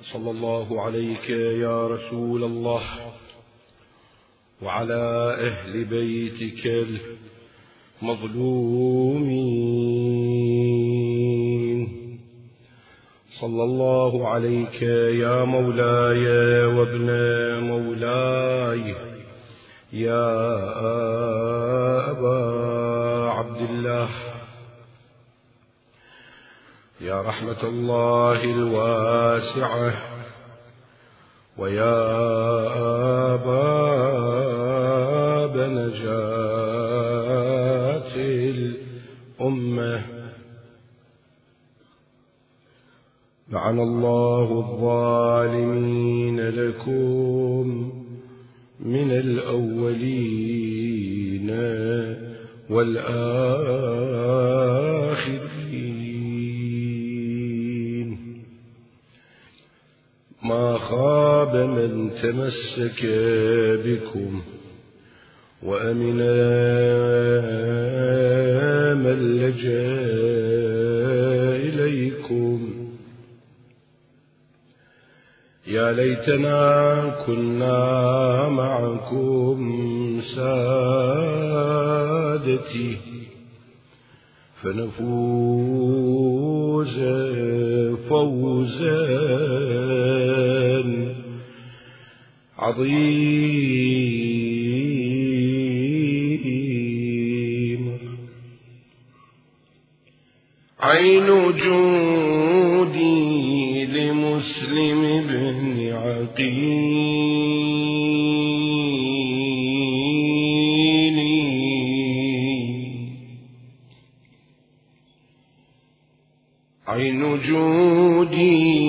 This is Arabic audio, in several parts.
صلى الله عليك يا رسول الله وعلى أهل بيتك المظلومين. صلى الله عليك يا مولاي وابن مولاي يا أبا عبد الله، يا رحمة الله الواسعة ويا باب نجاة الأمة. لعن الله الظالمين لكم من الأولين والآخرين. ما خاب من تمسك بكم وأمن من لجأ إليكم. يا ليتنا كنا معكم سادتي فنفوز فوزا عظيما. عين جودي لمسلم بن عقيل، عين جودي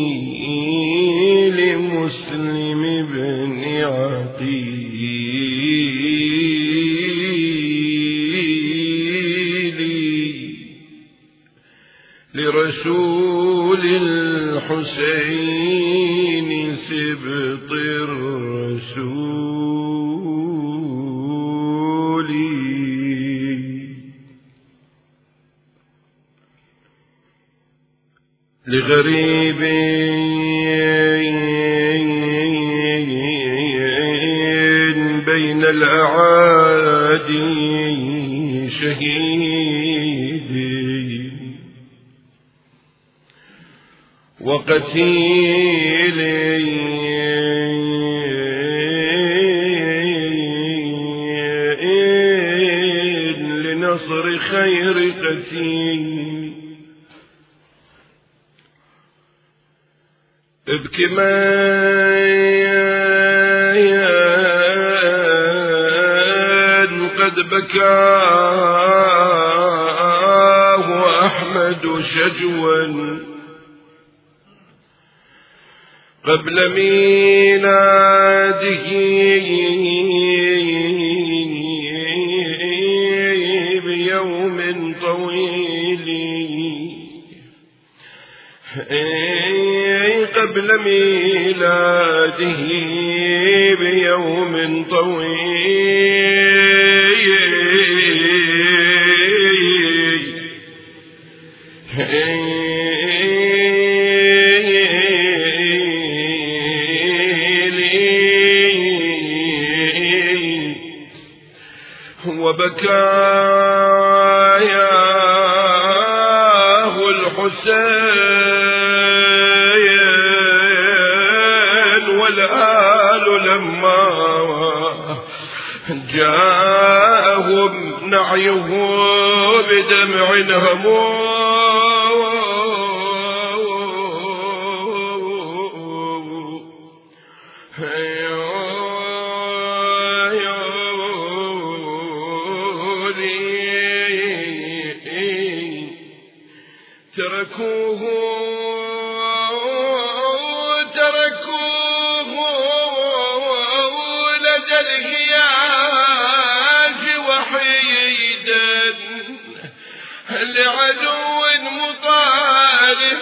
لمسلم بن عقيل، لرسول الحسين سبط الرسول، لغريب بين الأعادي شهيد، وقتيل لنصر خير قتيل. ابكي من قد بكاه أحمد شجوا قبل ميلاده بيوم طويل، قبل ميلاده بيوم طويل، وبكاياه الحسين والآل لما جاءهم نعيه بدمع هموم. تركوه لدى الهياج وحيدا لعدو مطالب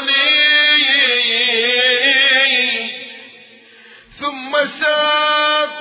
ثم ساب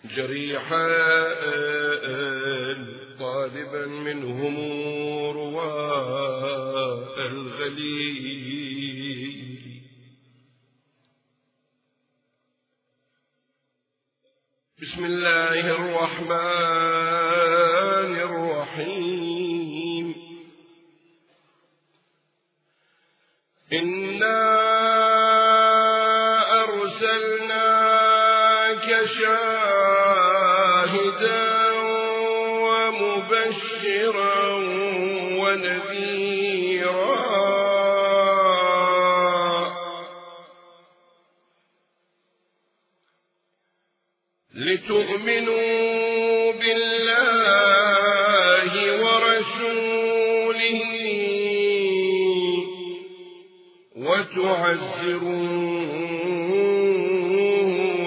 جريحا طالبا منهم رواء الغليل. بسم الله الرحمن الرحيم. إنا أرسلناك شاهدا ومبشرا ونذيرا لتؤمنوا بالله ورسوله وتعزروه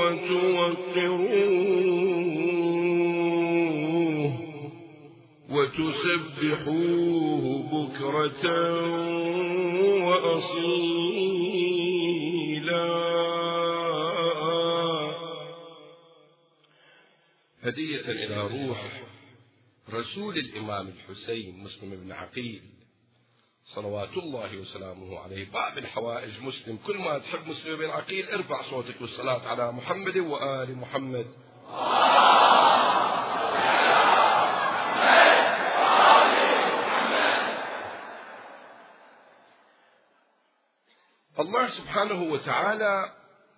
وتوقروه وتسبحوه بكرة وأصيلا. هدية إلى روح رسول الإمام الحسين مسلم بن عقيل صلوات الله وسلامه عليه. باب الحوائج مسلم، كل ما تحب مسلم بن عقيل ارفع صوتك بالصلاة على محمد وآل محمد. الله سبحانه وتعالى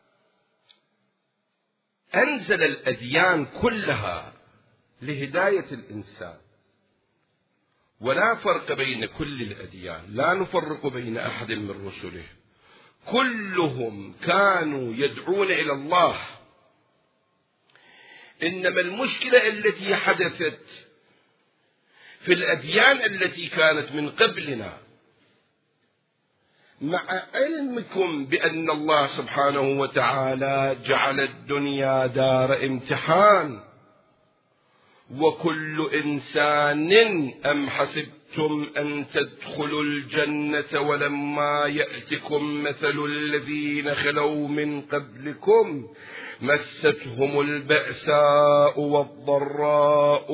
أنزل الأديان كلها لهداية الإنسان، ولا فرق بين كل الأديان، لا نفرق بين أحد من رسله، كلهم كانوا يدعون إلى الله. إنما المشكلة التي حدثت في الأديان التي كانت من قبلنا، مع علمكم بأن الله سبحانه وتعالى جعل الدنيا دار امتحان، وكل إنسان أم حسبتم أن تدخلوا الجنة ولما يأتكم مثل الذين خلوا من قبلكم مستهم البأساء والضراء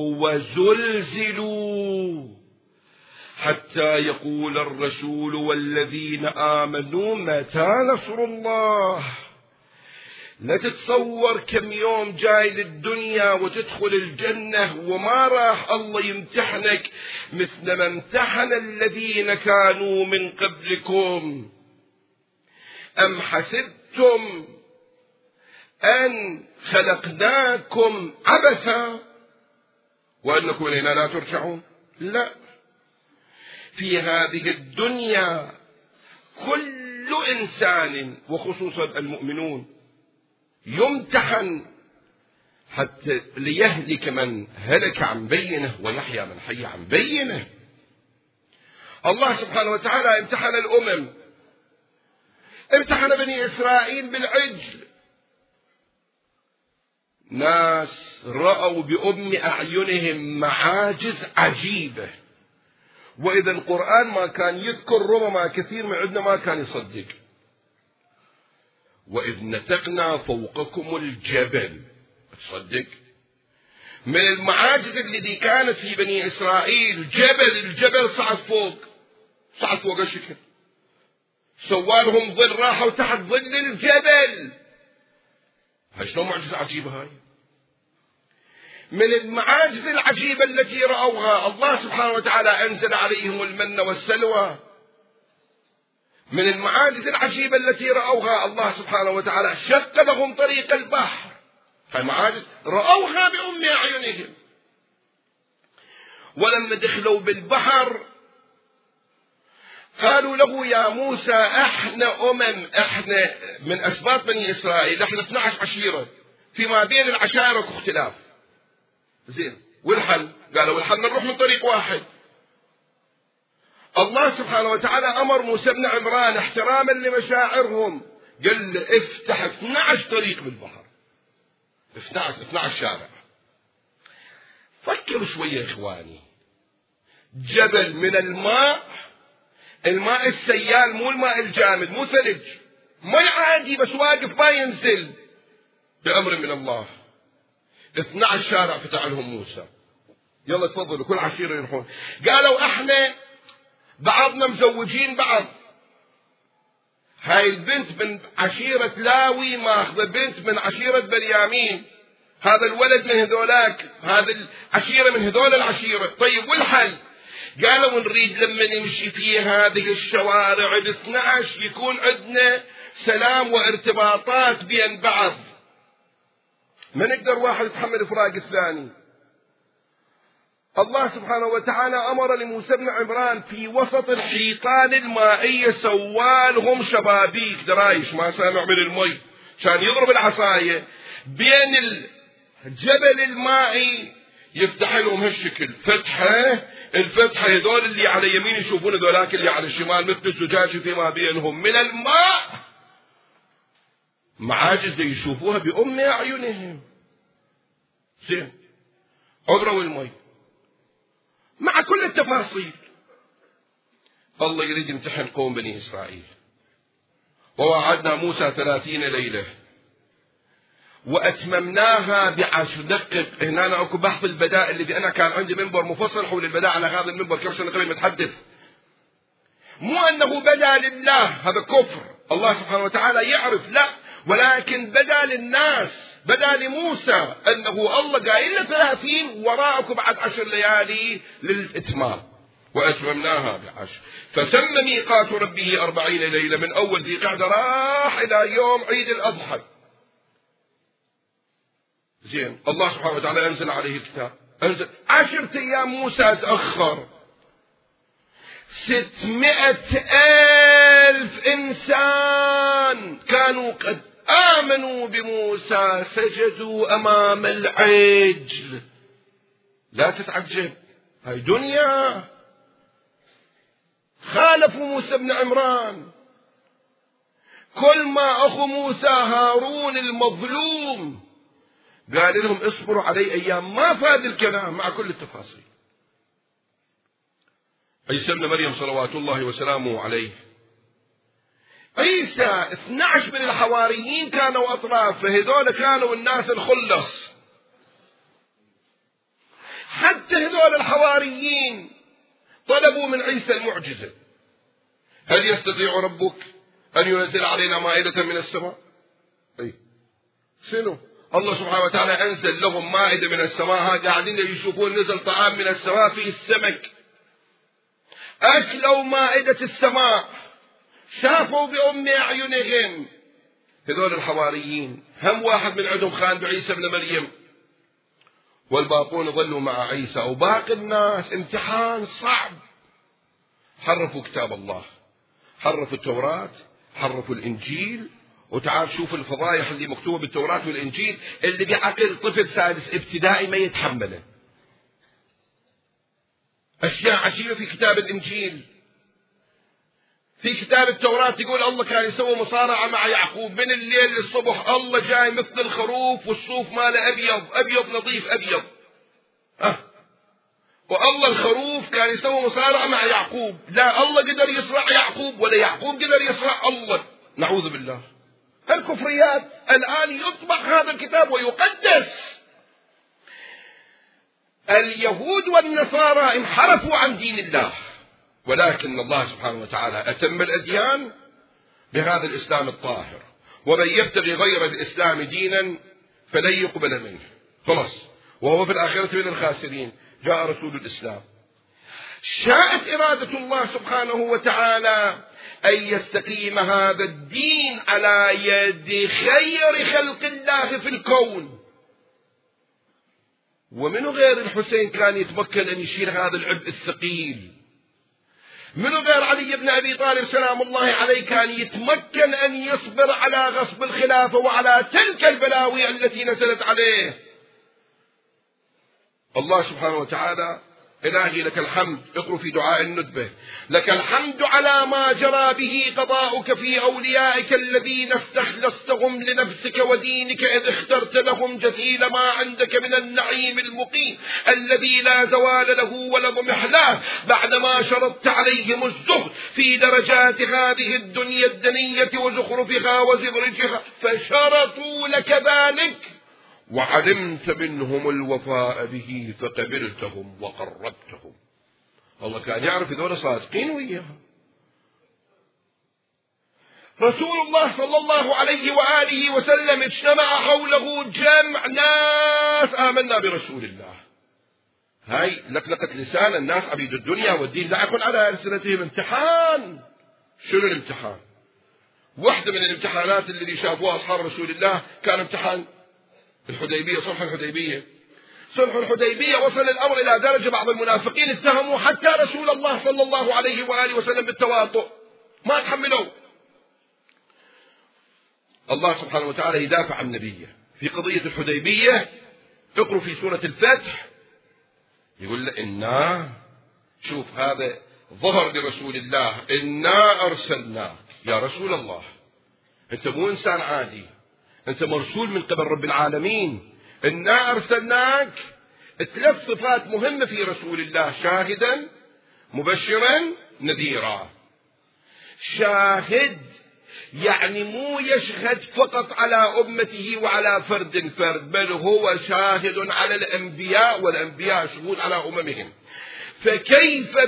وزلزلوا حتى يقول الرسول والذين آمنوا متى نصر الله. لا تتصور كم يوم جاي للدنيا وتدخل الجنة وما راح الله يمتحنك مثل ما امتحن الذين كانوا من قبلكم. أم حسبتم أن خلقناكم عبثا وأنكم إلينا لا ترجعون؟ لا، في هذه الدنيا كل إنسان وخصوصا المؤمنون يمتحن حتى ليهلك من هلك عن بينه ويحيى من حي عن بينه. الله سبحانه وتعالى امتحن الأمم، امتحن بني إسرائيل بالعجل. ناس رأوا بأم أعينهم معاجز عجيبة، وإذا القرآن ما كان يذكر ربما كثير من عندنا ما كان يصدق. وإذ نتقنا فوقكم الجبل، تصدق؟ من المعاجز التي كانت في بني إسرائيل الجبل صعد فوق الشكل، سوالهم ظل، راحوا تحت ظل الجبل. هاي شلون معجزة عجيبة هاي؟ من المعاجز العجيبة التي رأوها الله سبحانه وتعالى أنزل عليهم المن والسلوى. من المعاجز العجيبة التي رأوها الله سبحانه وتعالى شق لهم طريق البحر. هاي معاجز رأوها بأم أعينهم. ولما دخلوا بالبحر قالوا له يا موسى احنا من أسباط بني إسرائيل، احنا 12 عشيرة، فيما بين العشائر اختلاف. زين، والحل؟ قالوا والحل نروح من طريق واحد. الله سبحانه وتعالى أمر موسى بن عمران احتراما لمشاعرهم، قال له افتح 12 طريق بالبحر، 12 شارع. فكروا شوية يا إخواني، جبل من الماء السيال، مو الماء الجامد، مو ثلج، ماء عادي بس واقف ما ينزل بأمر من الله. 12 شارع فتح لهم موسى، يلا تفضلوا كل عشيرة يروحون. قالوا احنا بعضنا مزوجين بعض، هاي البنت من عشيرة لاوي ماخذة بنت من عشيرة بنيامين، هذا الولد من هذولاك، هذا العشيرة من هذول العشيرة. طيب والحل؟ قالوا نريد لما نمشي في هذه الشوارع 12 يكون عندنا سلام وارتباطات بين بعض، ما نقدر واحد يتحمل فراق الثاني. الله سبحانه وتعالى أمر لموسى بن عمران في وسط الحيطان المائية سوالهم شبابيك درايش ما سامع من المي، كان يضرب العصاية بين الجبل المائي يفتح لهم هالشكل فتحة، الفتحة هذول اللي على يمين يشوفون ذولاك اللي على الشمال مثل الزجاج فيما بينهم من الماء، معاجز يشوفوها بأم أعينهم. زين عبروا المي مع كل التفاصيل. الله يريد يمتحن قوم بني إسرائيل. ووعدنا موسى 30 ليلة وأتممناها ب10. دقق هنا أنا أكو بحث البدائل الذي أنا كان عندي منبر مفصل حول البدائل على هذا المنبر كيف نقرأ متحدث، مو أنه بدا لله هذا كفر، الله سبحانه وتعالى يعرف، لا، ولكن بدا للناس، بدا لموسى أنه الله قايل له 30 وراءكم بعد 10 ليالي للإتمام. وأتممناها ب10 فتم ميقات ربه 40 ليلة من أول ذي قعدة راح إلى يوم عيد الأضحى. زين الله سبحانه وتعالى أنزل عليه الكتاب، أنزل 10 أيام موسى تأخر. 600,000 إنسان كانوا قد آمنوا بموسى سجدوا أمام العجل. لا تتعجب، هاي دنيا. خالفوا موسى بن عمران، كل ما أخو موسى هارون المظلوم قال لهم اصبروا علي أيام، ما فاد الكلام مع كل التفاصيل. عيسى ابن مريم صلوات الله وسلامه عليه، عيسى 12 من الحواريين كانوا أطراف، فهذول كانوا الناس الخلص. حتى هذول الحواريين طلبوا من عيسى المعجزة. هل يستطيع ربك أن ينزل علينا مائدة من السماء؟ أي شنو؟ الله سبحانه وتعالى أنزل لهم مائدة من السماء، قاعدين يشوفون نزل طعام من السماء فيه السمك، أكلوا مائدة السماء، شافوا بأم أعينهم. هذول الحواريين هم واحد من عندهم خان بعيسى ابن مريم، والباقون ظلوا مع عيسى، وباقي الناس امتحان صعب. حرفوا كتاب الله، حرفوا التوراة، حرفوا الإنجيل. وتعال شوف الفضايح اللي مكتوبة بالتوراة والإنجيل اللي بعقل طفل سادس ابتدائي ما يتحمله. أشياء عجيبة في كتاب الإنجيل. في كتاب التوراة يقول الله كان يسوي مصارعة مع يعقوب من الليل للصبح، الله جاي مثل الخروف والصوف ماله أبيض أبيض نظيف أبيض. والله الخروف كان يسوي مصارعة مع يعقوب، لا الله قدر يصرع يعقوب ولا يعقوب قدر يصرع الله، نعوذ بالله. الكفريات الآن يطبع هذا الكتاب ويقدس. اليهود والنصارى انحرفوا عن دين الله، ولكن الله سبحانه وتعالى أتم الأديان بهذا الإسلام الطاهر. ومن يبتغي غير الإسلام دينا فلن يقبل منه، خلاص، وهو في الآخرة من الخاسرين. جاء رسول الإسلام. شاءت إرادة الله سبحانه وتعالى أن يستقيم هذا الدين على يد خير خلق الله في الكون. ومنه غير الحسين كان يتمكن أن يشيل هذا العبء الثقيل؟ منه غير علي بن أبي طالب سلام الله عليه كان يتمكن أن يصبر على غصب الخلافة وعلى تلك البلاوي التي نزلت عليه؟ الله سبحانه وتعالى إلهي لك الحمد. اقرأ في دعاء الندبة: لك الحمد على ما جرى به قضاؤك في أوليائك الذين استخلصتهم لنفسك ودينك، إذ اخترت لهم جزيل ما عندك من النعيم المقيم الذي لا زوال له ولا ضمحلاه، بعدما شرطت عليهم الزهد في درجات هذه الدنيا الدنية وزخرفها وزبرجها، فشرطوا لك ذلك وعلمت منهم الوفاء به فقبلتهم وقربتهم. الله كان يعرف هذول صادقين وياها. رسول الله صلى الله عليه وآله وسلم اجتمع حوله جمع ناس آمنا برسول الله. هاي لقلقة لسان الناس عبيد الدنيا والدين لا يكون على ألسنتهم امتحان. شنو الامتحان؟ واحدة من الامتحانات اللي شافوها أصحاب رسول الله كان امتحان الحديبية، صلح الحديبية. صلح الحديبية وصل الأمر إلى درجة بعض المنافقين اتهموا حتى رسول الله صلى الله عليه وآله وسلم بالتواطؤ، ما تحملوا. الله سبحانه وتعالى يدافع عن نبيه في قضية الحديبية. اقروا في سورة الفتح يقول له إنا، شوف هذا ظهر لرسول الله، إنا أرسلناك يا رسول الله، أنت مو إنسان عادي، أنت مرسول من قبل رب العالمين. إنا أرسلناك، 3 صفات مهمة في رسول الله: شاهدا مبشرا نذيرا. شاهد يعني مو يشهد فقط على أمته وعلى فرد فرد، بل هو شاهد على الأنبياء، والأنبياء شهود على أممهم. فكيف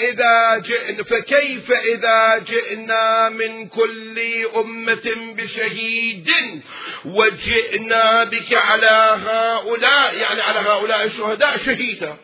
إذا جئنا من كل أمة بشهيد وجئنا بك على هؤلاء، يعني على هؤلاء الشهداء شهيدا.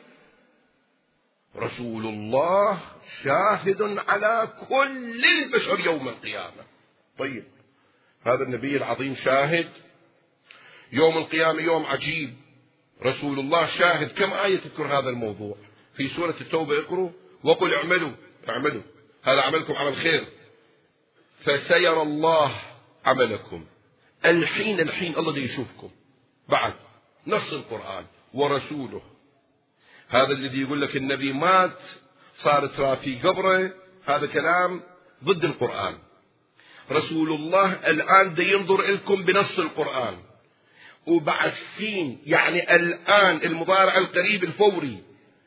رسول الله شاهد على كل البشر يوم القيامة. طيب هذا النبي العظيم شاهد يوم القيامة، يوم عجيب. رسول الله شاهد. كم آية تذكر هذا الموضوع في سورة التوبة؟ اقروا: وقل اعملوا هذا عملكم عمل خير فسيرى الله عملكم. الحين الله دي يشوفكم. بعد نص القرآن ورسوله. هذا الذي يقول لك النبي مات صارت رافي قبره، هذا كلام ضد القرآن. رسول الله الآن دي ينظر لكم بنص القرآن. وبعثين يعني الآن المضارع القريب الفوري.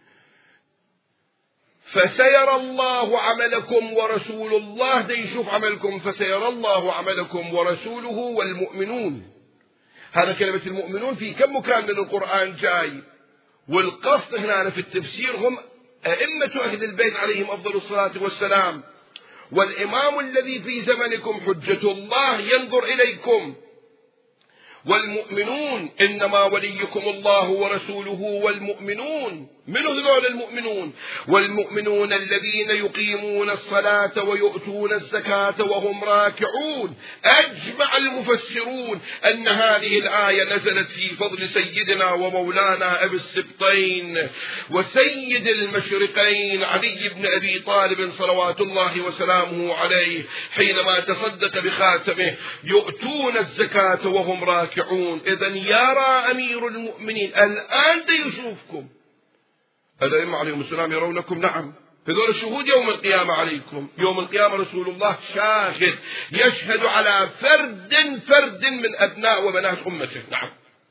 فسيرى الله عملكم ورسول الله دي يشوف عملكم. فسيرى الله عملكم ورسوله والمؤمنون. هذا كلمة المؤمنون في كم مكان من القرآن جاي. والقصد هنا في التفسير هم أئمة أهل البيت عليهم أفضل الصلاة والسلام. والإمام الذي في زمنكم حجة الله ينظر إليكم. والمؤمنون إنما وليكم الله ورسوله والمؤمنون. من هذول المؤمنون؟ والمؤمنون الذين يقيمون الصلاة ويؤتون الزكاة وهم راكعون. أجمع المفسرون أن هذه الآية نزلت في فضل سيدنا ومولانا أبي السبطين وسيد المشرقين علي بن أبي طالب صلوات الله وسلامه عليه، حينما تصدق بخاتمه: يؤتون الزكاة وهم راكعون. إذن يرى أمير المؤمنين الآن يشوفكم. الأئمة عليهم السلام يرونكم. نعم، هذول الشهود يوم القيامة عليكم. يوم القيامة رسول الله شاهد يشهد على فرد من أبناء وبنات أمته. نعم،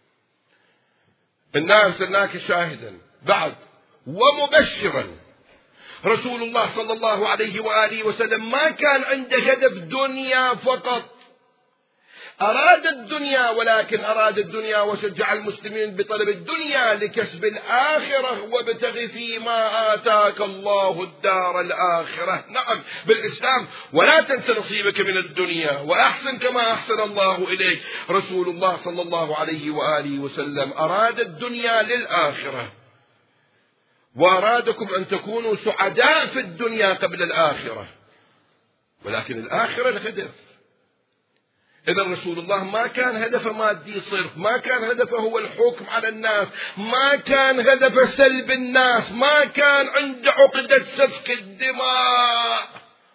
إنا أرسلناك شاهدا بعد ومبشرا. رسول الله صلى الله عليه وآله وسلم ما كان عنده هدف دنيا فقط. أراد الدنيا، ولكن أراد الدنيا وشجع المسلمين بطلب الدنيا لكسب الآخرة: وابتغ فيما آتاك الله الدار الآخرة. نعم، بالإسلام: ولا تنس نصيبك من الدنيا وأحسن كما أحسن الله إليك. رسول الله صلى الله عليه وآله وسلم أراد الدنيا للآخرة، وأرادكم أن تكونوا سعداء في الدنيا قبل الآخرة، ولكن الآخرة الهدف. إذا رسول الله ما كان هدفه مادي صرف، ما كان هدفه هو الحكم على الناس، ما كان هدفه سلب الناس، ما كان عنده عقدة سفك الدماء.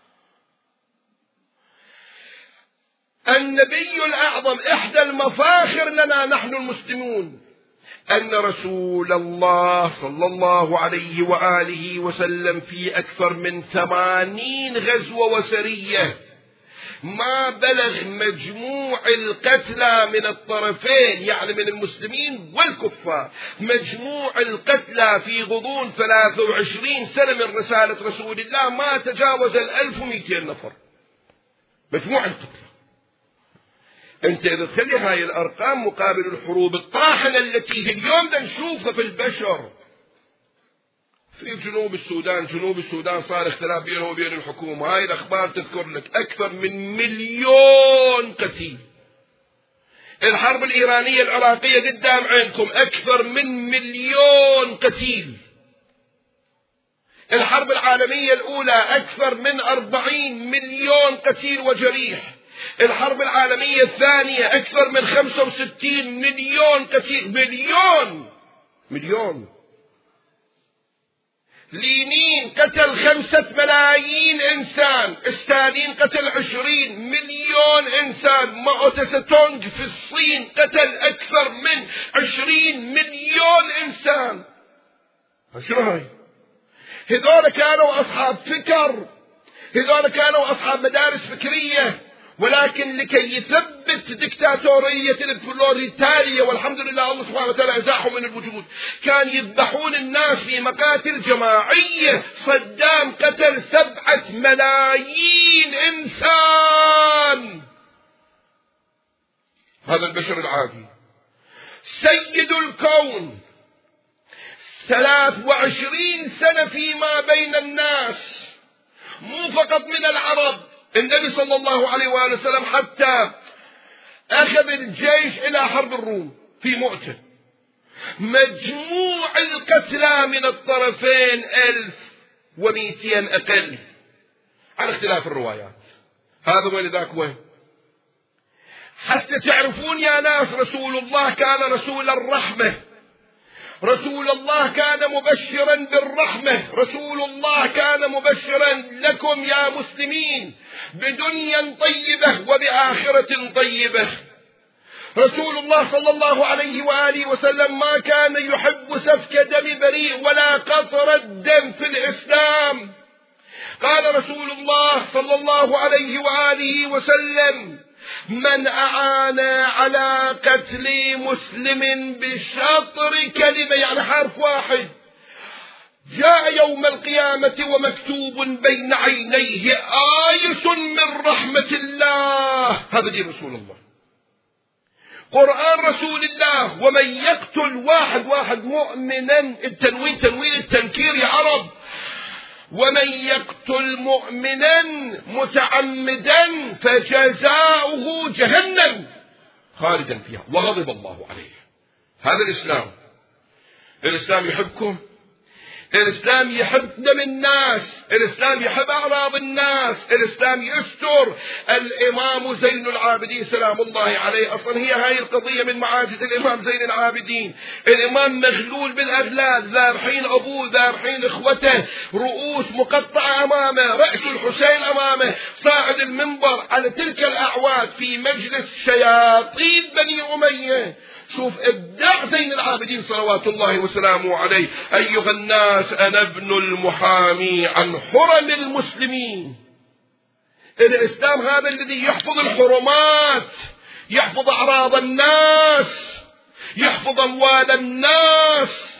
النبي الأعظم إحدى المفاخر لنا نحن المسلمون أن رسول الله صلى الله عليه وآله وسلم في أكثر من 80 غزوة وسرية ما بلغ مجموع القتلى من الطرفين، يعني من المسلمين والكفار، مجموع القتلى في غضون 23 سنة من رسالة رسول الله ما تجاوز 1200 نفر. مجموع القتلى أنت إذا تخلي هاي الأرقام مقابل الحروب الطاحنة التي اليوم نشوفها في البشر في جنوب السودان صار اختلاف بينه وبين الحكومة. هاي الأخبار تذكر لك أكثر من 1,000,000 قتيل. الحرب الإيرانية العراقية قدام عينكم أكثر من 1,000,000 قتيل. الحرب العالمية الأولى أكثر من 40 مليون قتيل وجريح. الحرب العالمية الثانية أكثر من 65 مليون قتيل. مليون. لينين قتل 5 ملايين إنسان، ستالين قتل 20 مليون إنسان، ماو تسة تونغ في الصين قتل أكثر من 20 مليون إنسان. شنو هاي؟ هذول كانوا أصحاب فكر، هذول كانوا أصحاب مدارس فكرية، ولكن لكي يثبت دكتاتورية البروليتارية، والحمد لله الله سبحانه وتعالى أزاحهم من الوجود، كان يذبحون الناس في مقاتل جماعية. صدام قتل 7 ملايين إنسان. هذا البشر العادي سيد الكون 23 سنة فيما بين الناس، مو فقط من العرب. النبي صلى الله عليه وآله وسلم حتى أخذ الجيش إلى حرب الروم في مؤتة، مجموع القتلى من الطرفين 1200 أقل على اختلاف الروايات. هذا وين ذاك وين. حتى تعرفون يا ناس رسول الله كان رسول الرحمة، رسول الله كان مبشرا بالرحمة، رسول الله كان مبشرا لكم يا مسلمين بدنيا طيبة وبآخرة طيبة. رسول الله صلى الله عليه وآله وسلم ما كان يحب سفك دم بريء ولا قطر الدم في الإسلام. قال رسول الله صلى الله عليه وآله وسلم: من أعان على قتل مسلم بشطر كلمة، يعني حرف واحد، جاء يوم القيامة ومكتوب بين عينيه آيس من رحمة الله. هذا دين رسول الله، قرآن رسول الله. ومن يقتل واحد مؤمنا، التنوين تنوين التنكير يا عرب، ومن يقتل مؤمنا متعمدا فجزاؤه جهنم خالدا فيها وغضب الله عليه. هذا الإسلام. الإسلام يحبكم، الإسلام يحب دم الناس، الإسلام يحب أعراض الناس، الإسلام يستر. الإمام زين العابدين سلام الله عليه، أصلا هي هاي القضية من معاجز الإمام زين العابدين. الإمام مغلول بالأغلال، ذابحين أبوه، ذابحين إخوته، رؤوس مقطعة أمامه، رأس الحسين أمامه، صاعد المنبر على تلك الأعواد في مجلس شياطين بني أمية. شوف إبداع زين العابدين صلوات الله وسلامه عليه: أيها الناس أنا ابن المحامي عن حرم المسلمين. الإسلام هذا الذي يحفظ الحرمات، يحفظ أعراض الناس، يحفظ أموال الناس.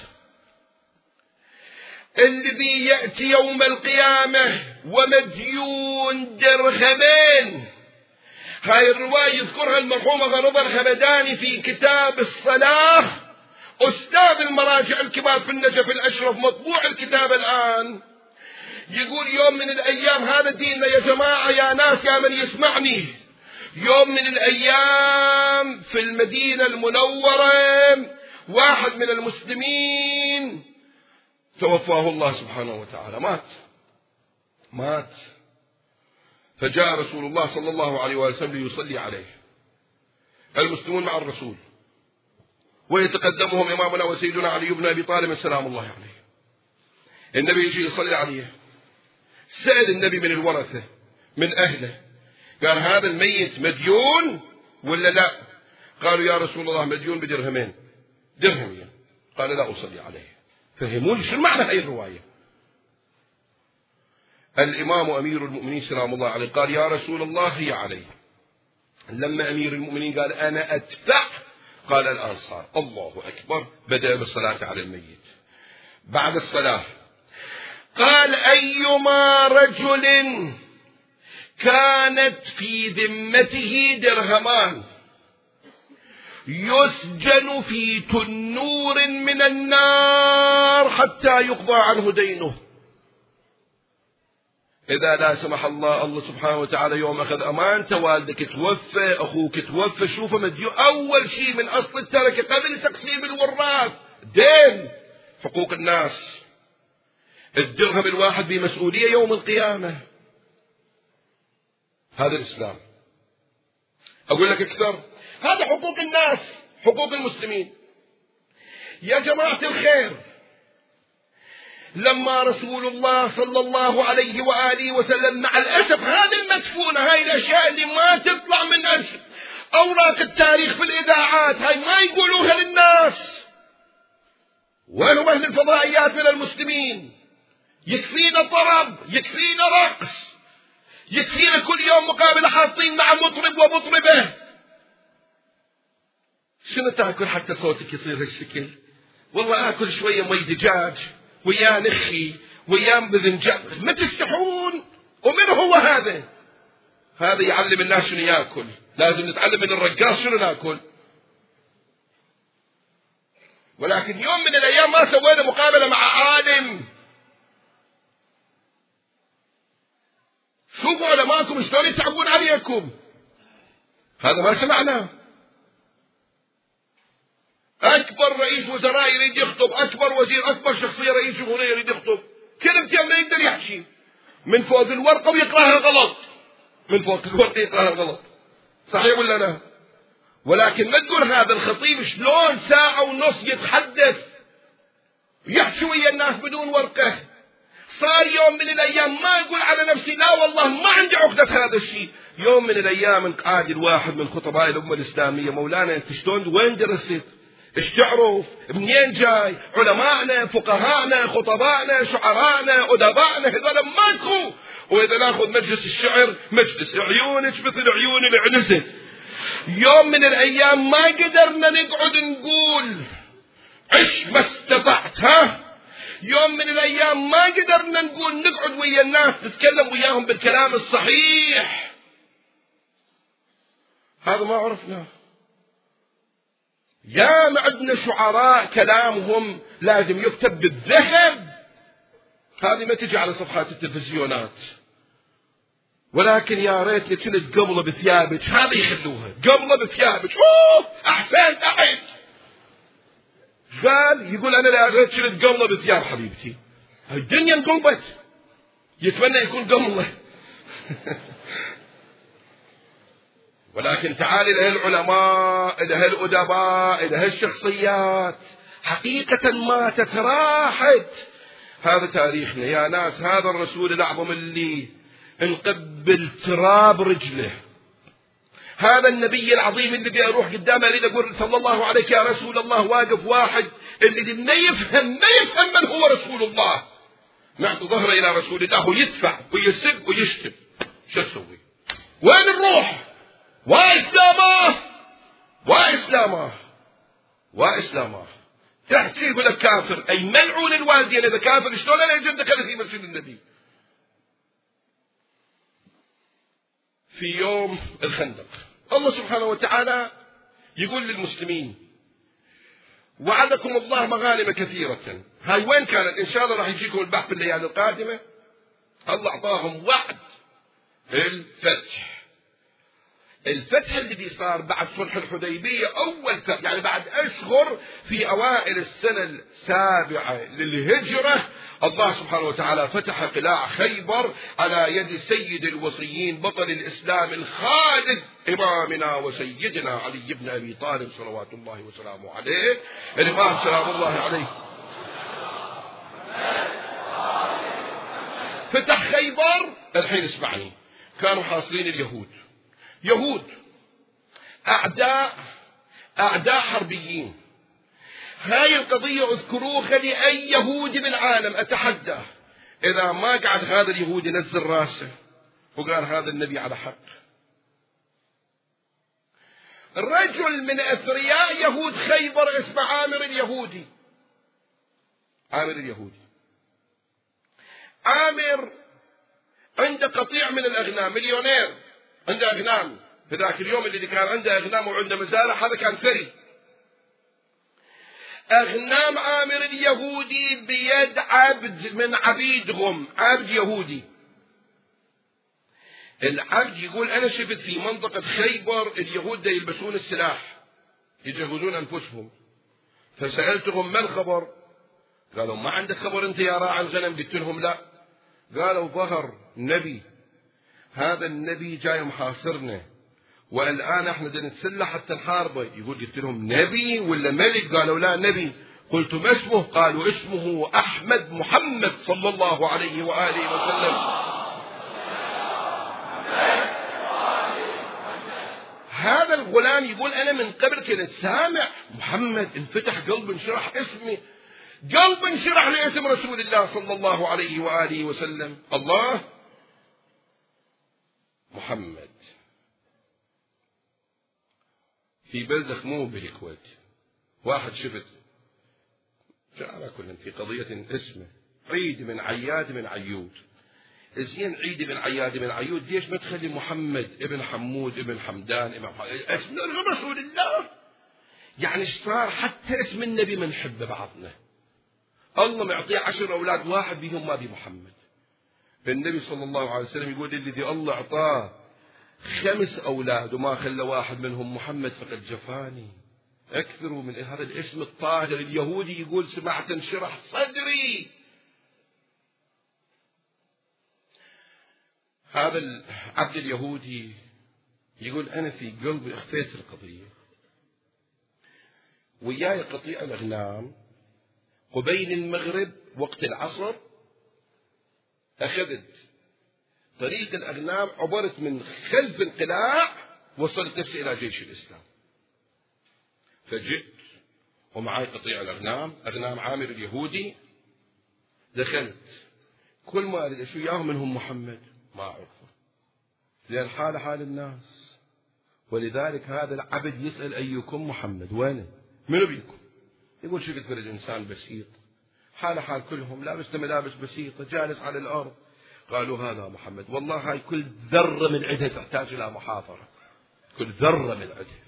الذي يأتي يوم القيامة ومديون درهمين. هاي الرواية يذكرها المرحوم غنضر الهمداني في كتاب الصلاة، أستاذ المراجع الكبار في النجف الأشرف، مطبوع الكتاب الآن. يقول يوم من الأيام، هذا ديننا يا جماعة يا ناس يا من يسمعني، يوم من الأيام في المدينة المنورة واحد من المسلمين توفاه الله سبحانه وتعالى، مات. فجاء رسول الله صلى الله عليه وسلم ليصلي عليه. المسلمون مع الرسول، ويتقدمهم إمامنا وسيدنا علي بن أبي طالب سلام الله عليه. النبي يجي يصلي عليه. سأل النبي من الورثة من أهله، قال: هذا الميت مديون ولا لا؟ قالوا: يا رسول الله مديون بدرهمين. درهمين. قال: لا أصلي عليه. فهموني شو معنى هاي الرواية. الإمام أمير المؤمنين سلام الله عليه قال: يا رسول الله هي علي. لما أمير المؤمنين قال: أنا أدفع، قال: الآن صار. الله أكبر. بدأ بالصلاة على الميت. بعد الصلاة قال: أيما رجل كانت في ذمته درهمان يسجن في تنور من النار حتى يقضى عنه دينه. إذا لا سمح الله سبحانه وتعالى يوم أخذ أمانته، والدك توفى، أخوك توفى، شوفه مديون، أول شيء من أصل التركة قبل تقسيم الوراث دين، حقوق الناس. الدرهم الواحد بمسؤولية يوم القيامة. هذا الإسلام. أقول لك أكثر، هذا حقوق الناس، حقوق المسلمين. يا جماعة الخير، لما رسول الله صلى الله عليه وآله وسلم، مع الأسف هذه المدفونة، هاي الأشياء اللي ما تطلع من أوراق التاريخ في الإذاعات، هاي ما يقولوها للناس. وينهم أهل الفضائيات من المسلمين؟ يكفينا طرب، يكفينا رقص، يكفينا كل يوم مقابلة حاطين مع مطرب ومطربة. شنو تاكل حتى صوتك يصير هالشكل؟ والله آكل شوية مي دجاج ويا نخي ويا بذنجان، ما تستحون؟ ومن هو هذا؟ هذا يعلم الناس شنو ياكل. لازم نتعلم من الرقاص شنو ناكل. ولكن يوم من الأيام ما سوينا مقابلة مع عالم. شوفوا علماءكم شلون يتعبون عليكم، هذا ما سمعناه. أكبر رئيس وزراء يريد يخطب، أكبر وزير، أكبر شخصية رئيس جمهورية يريد يخطب، كلمتين ما يقدر يحكي، من فوق الورقة ويقرأها غلط، من فوق الورقة يقرأها غلط. صحيح ولا لا؟ ولكن ما تقول هذا الخطيب شلون ساعة ونص يتحدث يحكي ويا الناس بدون ورقة. صار يوم من الأيام ما يقول على نفسي لا والله ما عندي عقدة هذا الشيء. يوم من الأيام انقعد الواحد من خطباء الأمة الإسلامية، مولانا أنت شلون وين درست؟ ايش تعرف؟ منين جاي؟ علماءنا، فقهاءنا، خطبائنا، شعراءنا، أدبائنا هذول ماكو. وإذا ناخذ مجلس الشعر، مجلس عيونك مثل عيون العنزة. يوم من الأيام ما قدرنا نقعد نقول عش ما استطعت، ها؟ يوم من الأيام ما قدرنا نقول نقعد ويا الناس تتكلم وياهم بالكلام الصحيح. هذا ما عرفنا. يا ما عندنا شعراء كلامهم لازم يكتب بالذهب، هذه ما تجي على صفحات التلفزيونات. ولكن يا ريت كنت قبله بثيابك، هذا يخلوها قبله بثيابك. أحسنت أحد قال يقول أنا لا ريت كنت قبله بثياب حبيبتي. الدنيا انقلبت، يتمنى يكون قبله. ولكن تعال إلى هالعلماء، إلى هالأدباء، إلى هالشخصيات، حقيقة ماتت راحت. هذا تاريخنا يا ناس. هذا الرسول الأعظم اللي نقبل تراب رجله، هذا النبي العظيم اللي بيروح قدامه أريد أقول صلى الله عليك يا رسول الله، واقف واحد اللي ما يفهم من هو رسول الله، نعطي ظهره إلى رسول الله ويدفع ويسب ويشتم. شو تسوي؟ وين الروح؟ وإسلامه وإسلامه وإسلامه. تحكي يقول لك كافر، أي ملعون الوالدين. إذا كافر شلون أنا يجب دخل في مسجد النبي؟ في يوم الخندق الله سبحانه وتعالى يقول للمسلمين وعدكم الله مغانم كثيرة. هاي وين كانت؟ إن شاء الله راح يجيكم البحث في الليالي القادمة. الله أعطاهم وعد الفتح الذي صار بعد صلح الحديبية، أول فتح يعني بعد أشهر في أوائل السنة السابعة للهجرة. الله سبحانه وتعالى فتح قلاع خيبر على يد سيد الوصيين بطل الإسلام الخالد إمامنا وسيدنا علي بن أبي طالب صلوات الله وسلامه عليه، الإمام سلام الله عليه. فتح خيبر. الحين اسمعني، كانوا حاصلين اليهود، يهود أعداء حربيين. هاي القضية اذكروها لأي يهودي بالعالم، أتحدى إذا ما قعد هذا اليهودي ينزل راسه وقال هذا النبي على حق. الرجل من أثرياء يهود خيبر اسمه عامر اليهودي. عامر عنده قطيع من الأغنام، مليونير، عنده أغنام في ذاك اليوم اللي كان عنده أغنام وعنده مزارع هذا كان ثري. أغنام عامر اليهودي بيد عبد من عبيدهم، عبد يهودي. العبد يقول أنا شفت في منطقة خيبر اليهود يلبسون السلاح يجهزون أنفسهم، فسألتهم ما الخبر؟ قالوا ما عندك خبر أنت يا راعي الغنم؟ قلت لهم لا. قالوا ظهر نبي، هذا النبي جاي محاصرنا والآن احنا بدنا نتسلح حتى نحاربه. قلت لهم نبي ولا ملك؟ قالوا لا نبي. قلت ما اسمه؟ قالوا اسمه أحمد محمد صلى الله عليه وآله وسلم. هذا الغلام يقول أنا من قبل كنت سامع محمد، انفتح قلبي انشرح اسمي، قلبي انشرح لاسم رسول الله صلى الله عليه وآله وسلم. الله محمد في بلدة خموم بالكويت، واحد شفت على كل في قضية اسمه عيد من عياد من عيود. زين عيد بن عياد بن عيود، ليش ما تخلي محمد ابن حمود ابن حمدان ابن اسم رسول الله؟ يعني صار حتى اسم النبي منحب بعضنا. الله معطيه 10 أولاد، واحد بهم ما بمحمد. فالنبي صلى الله عليه وسلم يقول الذي الله أعطاه 5 أولاد وما خلى واحد منهم محمد فقد جفاني. أكثروا من هذا الاسم الطاهر. اليهودي يقول سمعت انشرح صدري. هذا العبد اليهودي يقول أنا في قلبي اخفيت القضية، وياي قطيع الأغنام قبيل المغرب وقت العصر، أخذت طريق الأغنام عبرت من خلف القلاع وصلت نفسي إلى جيش الإسلام. فجئت ومعاي قطيع الأغنام، أغنام عامر اليهودي. دخلت كل ما أريد أشوف وياهم منهم محمد ما أعرفه، لأن حال حال الناس. ولذلك هذا العبد يسأل أيكم محمد؟ وين منو بيكم؟ يقول شفت فرد إنسان بسيط حال حال كلهم، لابس ملابس بسيطة جالس على الأرض. قالوا هذا محمد. والله هاي كل ذرة من عدها تحتاج إلى محاضرة، كل ذرة من عدها.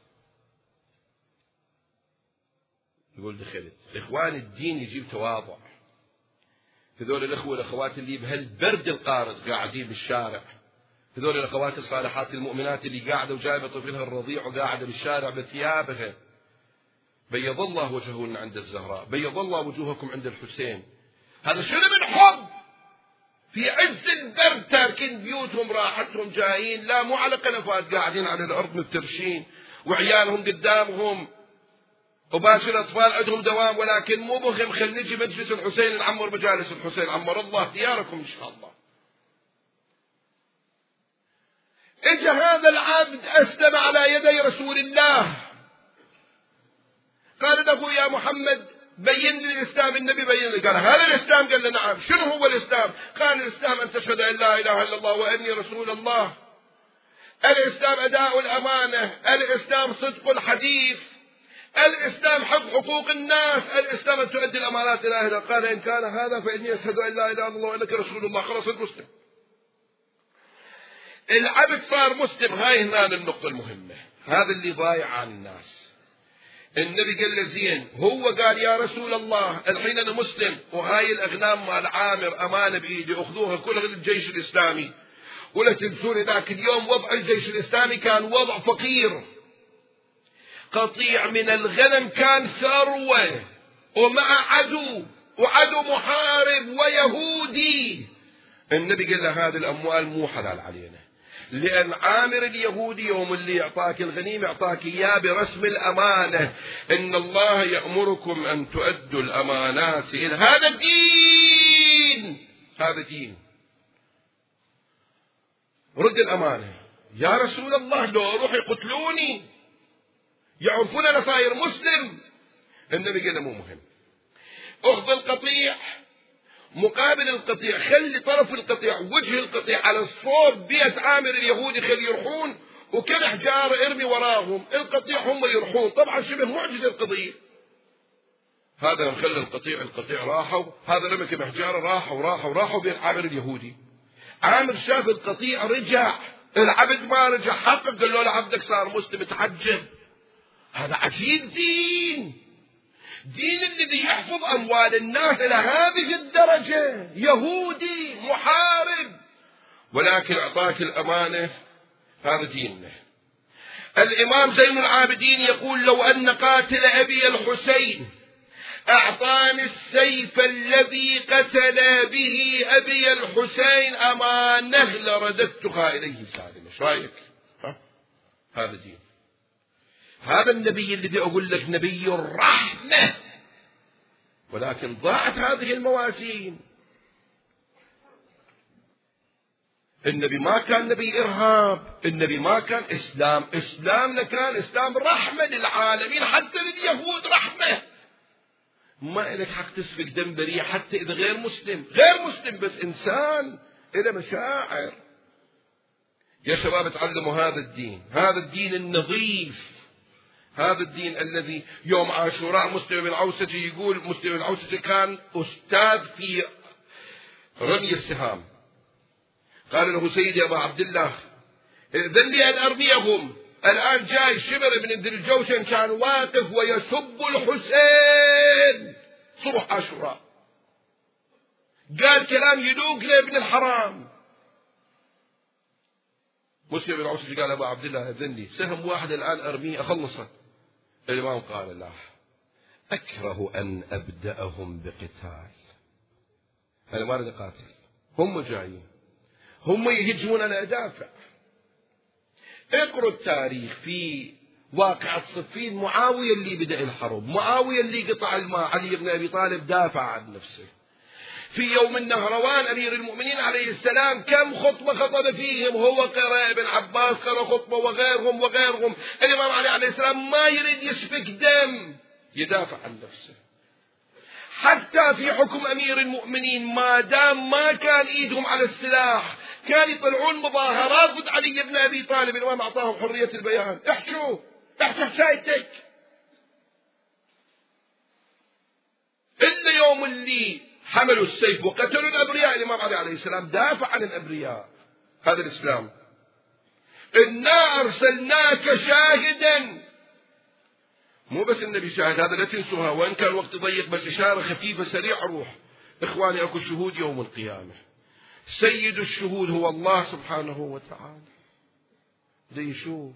يقول دخلت. إخوان الدين يجيب تواضع. هذول الأخوة والأخوات اللي بهالبرد القارس قاعدين بالشارع، هذول الأخوات الصالحات المؤمنات اللي قاعدة وجايبة طفلها الرضيع وقاعدة بالشارع بثيابها، بيض الله وجههن عند الزهراء، بيض الله وجوهكم عند الحسين. هذا شنو من حب؟ في عز البرد تاركين بيوتهم راحتهم جايين، لا مو على قنفات، قاعدين على الأرض مفترشين وعيالهم قدامهم وباشر الأطفال عندهم دوام، ولكن مو مهم خل نجي مجلس الحسين نعمر مجالس الحسين. عمر الله دياركم إن شاء الله. إجا هذا العبد أسلم على يدي رسول الله، قال له يا محمد بين لي الإسلام. النبي بين لي. قال هذا الإسلام؟ قال له نعم. شنو هو الإسلام؟ قال الإسلام أن تشهد أن لا إله إلا الله وأني رسول الله. الإسلام أداء الأمانة، الإسلام صدق الحديث، الإسلام حفظ حقوق الناس، الإسلام أن تؤدي الأمانات إلى أهلها. قال إن كان هذا فإني أشهد أن لا إله إلا الله وأنك رسول الله. خلاص المسلم. العبد صار مسلم. هاي هنا النقطة المهمة، هذا اللي ضايع عن الناس. النبي قال له زين، هو قال يا رسول الله الحين أنا مسلم وهاي الأغنام مال عامر أمانة بإيدي أخذوها كلها للجيش الإسلامي. ولا تنسون ذاك اليوم وضع الجيش الإسلامي كان وضع فقير، قطيع من الغنم كان ثروة، ومع عدو وعدو محارب ويهودي. النبي قال له هذه الأموال مو حلال علينا، لأن عامر اليهودي يوم اللي يعطاك الغنيمة يعطاك إياه برسم الأمانة. إن الله يأمركم أن تؤدوا الأمانات إلى هذا الدين، هذا دين. رد الأمانة. يا رسول الله لو روح يقتلوني يعرفون أنا صاير مسلم. النبي قال مو مهم، أخذ القطيع مقابل القطيع، خلي طرف القطيع وجه القطيع على الصوب بيت عامر اليهودي، خلي يرحون وكم حجارة ارمي وراهم القطيع هم يرحون. طبعا شبه معجزة القضية. هذا خلى القطيع راحوا، هذا رمي كم حجارة راحوا بيت عامر اليهودي. عامر شاف القطيع رجع العبد ما رجع حقق، قال له عبدك صار مسلم. تعجب، هذا عجيب دين الذي يحفظ أموال الناس إلى هذه الدرجة، يهودي محارب، ولكن أعطاك الأمانة. هذا ديننا. الإمام زين العابدين يقول: لو أن قاتل أبي الحسين أعطاني السيف الذي قتل به أبي الحسين أمانه لرددتها إليه سالمة. ايش رايك؟ هذا دين. هذا النبي الذي أقول لك نبي الرحمة، ولكن ضاعت هذه الموازين. النبي ما كان نبي إرهاب، النبي ما كان إسلامنا كان إسلام رحمة للعالمين، حتى لليهود رحمة. ما إلك حق تسفك دم بريء حتى إذا غير مسلم بس إنسان إلى مشاعر. يا شباب تعلموا هذا الدين النظيف، هذا الدين الذي يوم عاشوراء مسلم بن العوسجي يقول: مسلم بن العوسجي كان أستاذ في رمي السهام. قال له: سيدي أبا عبد الله، إذن لي أن أرميهم. الآن جاي شمر بن ذي الجوشن كان واقف ويسب الحسين صبح عاشوراء، قال كلام يلوق لابن الحرام. مسلم بن العوسجي قال: أبا عبد الله إذن لي سهم واحد الآن أرميه أخلصه. الإمام قال: لا، أكره أن أبدأهم بقتال. أنا ما أريد أقاتل، هم جايين، هم يهجمون، أنا أدافع. اقرأ التاريخ في واقعة صفين. معاوية اللي بدأ الحرب، معاوية اللي قطع الماء، علي بن أبي طالب دافع عن نفسه. في يوم النهروان أمير المؤمنين عليه السلام كم خطبة خطب فيهم، هو قرأ، ابن عباس قرأ خطبة، وغيرهم. الإمام علي عليه السلام ما يريد يسفك دم، يدافع عن نفسه. حتى في حكم أمير المؤمنين ما دام ما كان إيدهم على السلاح، كان يطلعون مظاهرات ضد علي بن أبي طالب. الإمام أعطاهم حرية البيان، احكوا حكايتك. إلا يوم اللي حملوا السيف وقتلوا الأبرياء، الإمام علي عليه السلام دافع عن الأبرياء. هذا الإسلام. إنا أرسلناك شاهدا، مو بس النبي شاهد، هذا لا تنسوها، وإن كان وقت ضيق بس إشارة خفيفة سريعة. روح إخواني، أكو شهود يوم القيامة. سيد الشهود هو الله سبحانه وتعالى. ده يشوف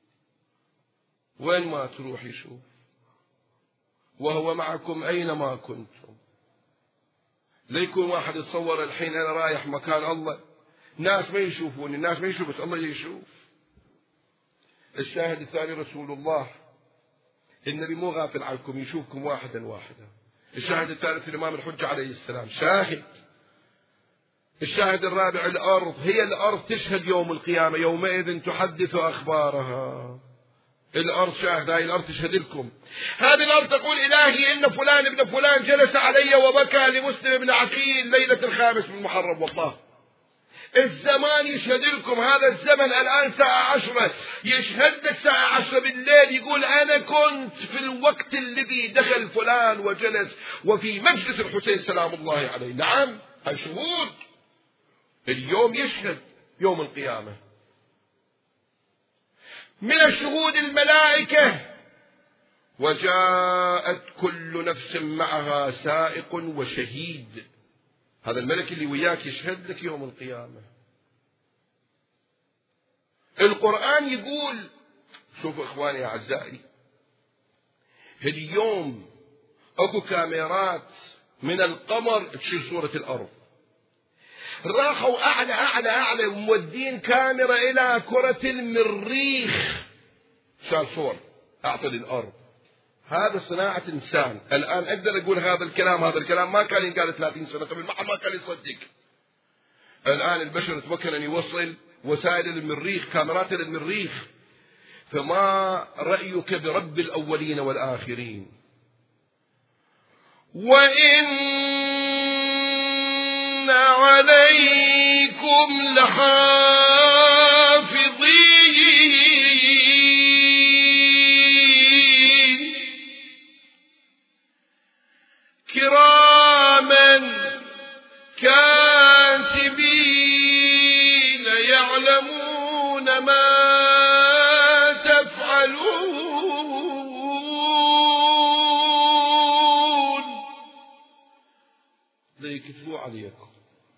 وين ما تروح، يشوف، وهو معكم أينما كنتم. لا يكون واحد يتصور الحين أنا رايح مكان الله، الناس ما يشوفوني، الناس ما يشوف، بس الله يشوف. الشاهد الثاني رسول الله، النبي مو غافل عنكم، يشوفكم واحدا واحدا. الشاهد الثالث الإمام الحجة عليه السلام شاهد. الشاهد الرابع الأرض، هي الأرض تشهد يوم القيامة، يومئذ تحدث أخبارها. الأرض شاهد، هاي الأرض تشهد لكم. هذه الأرض تقول: إلهي إن فلان ابن فلان جلس علي وبكى لمسلم بن عقيل ليلة 5 من محرم. والله الزمان يشهد لكم. هذا الزمن الآن الساعة 10، يشهد لك الساعة 10 بالليل، يقول: أنا كنت في الوقت الذي دخل فلان وجلس وفي مجلس الحسين سلام الله عليه. نعم، هاي شهود. اليوم يشهد يوم القيامة. من الشهود الملائكة: وجاءت كل نفس معها سائق وشهيد. هذا الملك اللي وياك يشهد لك يوم القيامة. القرآن يقول، شوفوا إخواني أعزائي، اليوم أكو كاميرات من القمر تشيل صورة الأرض. راحوا أعلى ومودين كاميرا إلى كرة المريخ، شال صور أعطى للأرض. هذا صناعة إنسان. الآن أقدر أقول هذا الكلام ما كان ينقال 30 سنة قبل، ما كان يصدق. الآن البشر تمكن أن يوصل وسائل المريخ، كاميرات المريخ. فما رأيك برب الأولين والآخرين؟ وإن عليكم لحافظين كراما كاتبين يعلمون ما تفعلون. ليكتبوا عليكم.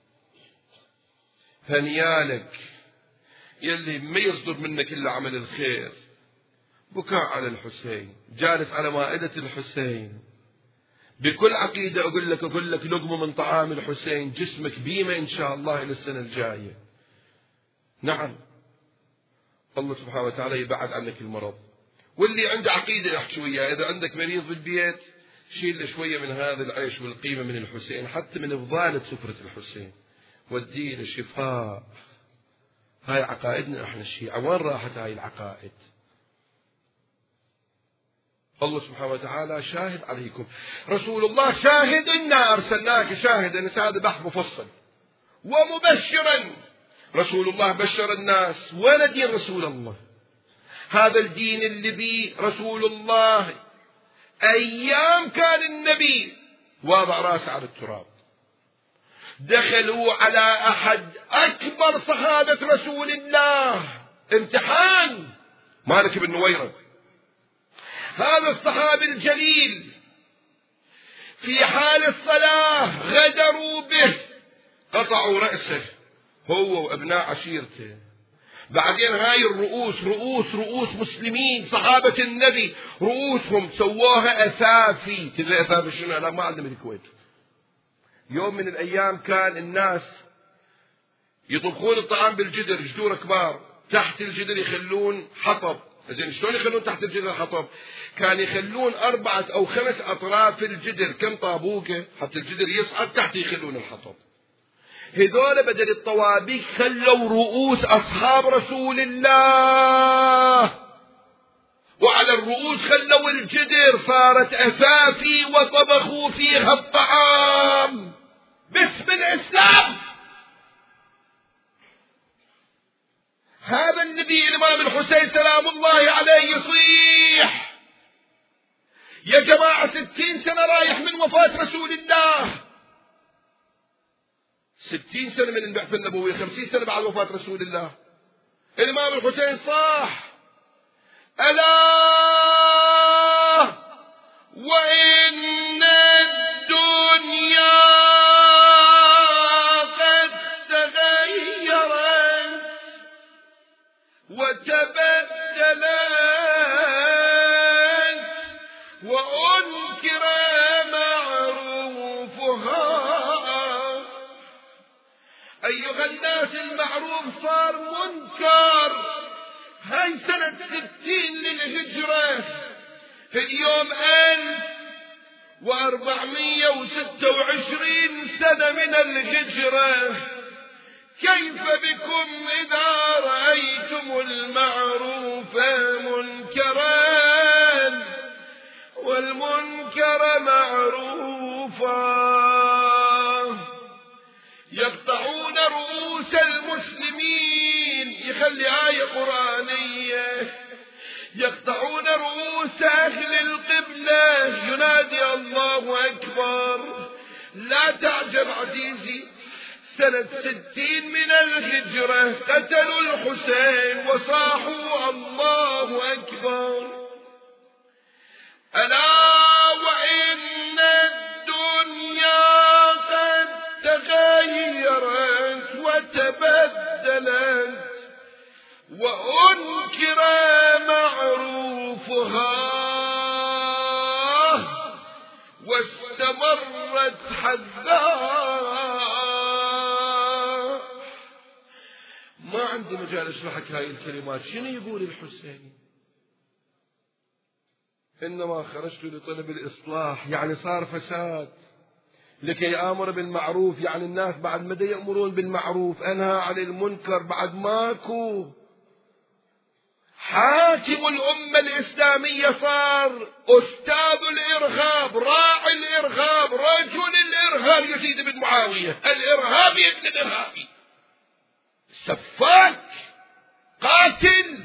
هنيالك يلي ما يصدر منك إلا عمل الخير. بكاء على الحسين، جالس على مائدة الحسين، بكل عقيدة أقول لك لقمة من طعام الحسين، جسمك بيمة إن شاء الله إلى السنة الجاية. نعم، الله سبحانه وتعالى يبعد عنك المرض. واللي عنده عقيدة احكي وياه، إذا عندك مريض بالبيت شيل شوية من هذا العيش والقيمة من الحسين، حتى من فضالة سفرة الحسين، وديه للشفاء. هاي عقائدنا احنا الشيعة، وين راحت هاي العقائد؟ الله سبحانه وتعالى شاهد عليكم، رسول الله شاهد، إنا أرسلناك شاهدا، هذا بحث مفصل، ومبشرا. رسول الله بشر الناس. ولا دين رسول الله؟ هذا الدين اللي بيه رسول الله أيام كان النبي واضع راسه على التراب، دخلوا على أحد أكبر صحابة رسول الله، امتحان، مالك بن نويرة، هذا الصحابي الجليل، في حال الصلاة غدروا به، قطعوا رأسه هو وأبناء عشيرته. بعدين هاي الرؤوس رؤوس مسلمين صحابة النبي، رؤوسهم سووها أثافي. تدري أثافي شنو؟ أنا ما عندنا بالكويت. يوم من الأيام كان الناس يطبخون الطعام بالجدر، جدور كبار، تحت الجدر يخلون حطب. زين شلون يخلون تحت الجدر حطب؟ كان يخلون 4 أو 5 أطراف الجدر، كم طابوقة حتى الجدر يصعد تحت، يخلون الحطب. هذول بدل الطوابيق خلوا رؤوس أصحاب رسول الله، وعلى الرؤوس خلوا الجدر، صارت أثافي وطبخوا فيها الطعام باسم الإسلام. هذا النبي الإمام الحسين سلام الله عليه يصيح: يا جماعة 60 سنة رايح من وفاة رسول الله، 60 سنة من البعثة النبوية، 50 سنة بعد وفاة رسول الله. الإمام الحسين صاح: ألا وإن الدنيا قد تغيرت وتبدلت وأنكر معروفها. أيها الناس، المعروف صار منكر. هاي سنة 60 للهجرة، اليوم 1426 سنة من الهجرة. كيف بكم إذا رأيتم المعروف منكرا والمنكر معروفا؟ يقطعون رؤوس المسلمين، يخلي آية قرآنية، يقطعون رؤوس أهل القبلة، ينادي الله أكبر. لا تعجب عزيزي، سنة 60 من الهجرة قتلوا الحسين وصاحوا الله أكبر. ألا وإن الدنيا قد تغيرت وتبدلت وأنكر معروفها واستمرت حذاء. ما عندي مجال اشرحك هاي الكلمات. شنو يقول الحسين؟ إنما خرجت لطلب الإصلاح، يعني صار فساد، لكي آمر بالمعروف، يعني الناس بعد مدى يأمرون بالمعروف، أنهى عن المنكر، بعد ماكو. حاكم الأمة الإسلامية صار أستاذ الإرهاب، راعي الإرهاب، رجل الإرهاب، يزيد بن معاوية، الإرهابي ابن الإرهابي، سفاك، قاتل.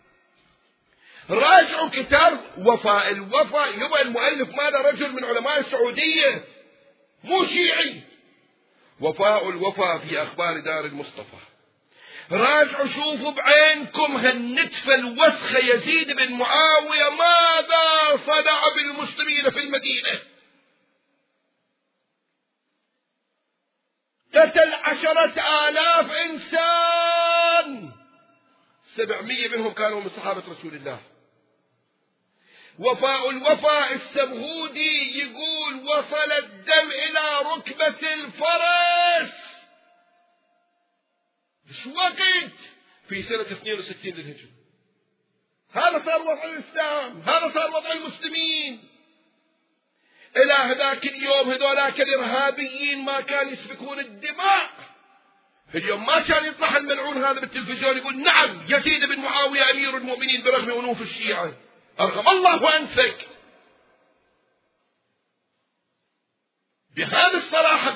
راجعوا كتاب وفاء الوفا، يبقى المؤلف ماذا؟ رجل من علماء السعودية، مو شيعي. وفاء الوفا في أخبار دار المصطفى. راجعوا شوفوا بعينكم هالنتفة الوسخة يزيد بن معاوية ماذا صنع بالمسلمين في المدينة. قتل 10,000 إنسان، 700 منهم كانوا من صحابة رسول الله. الوفاء السبهودي يقول وصل الدم إلى ركبة الفرس. مش وقت في سنة 62 للهجرة. هذا صار وضع الإسلام، هذا صار وضع المسلمين. إلى هذاك اليوم هذولاك الإرهابيين ما كانوا يسفكون الدماء. اليوم ما كان يطلع الملعون هذا بالتلفزيون يقول نعم يزيد بن معاوية أمير المؤمنين برغم أنوف الشيعة. أرغم الله أنفك. بهذه الصراحة،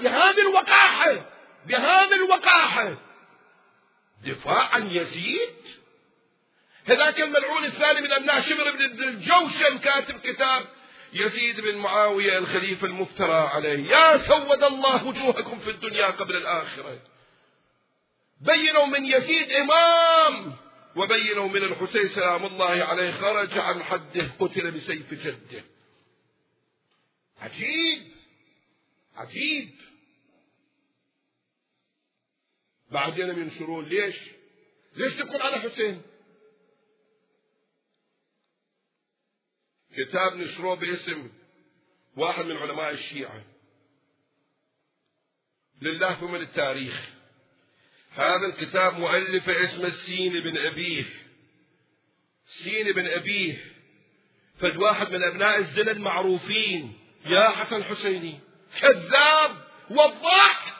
بهذه الوقاحة دفاع عن يزيد. هذاك الملعون الثاني من أبناء شمر بن الجوشن كاتب كتاب يزيد بن معاوية الخليفة المفترى عليه. يا سود الله وجوهكم في الدنيا قبل الآخرة. بينوا من يزيد إمام، وبينوا من الحسين سلام الله عليه خرج عن حده قتل بسيف جده. عجيب. بعدين ينشرون ليش تقول على حسين؟ كتاب نشروه باسم واحد من علماء الشيعة لله ثم للتاريخ. هذا الكتاب مؤلفه اسمه السين بن أبيه، فد واحد من أبناء الزنا المعروفين. يا حسن حسيني كذاب وضاح.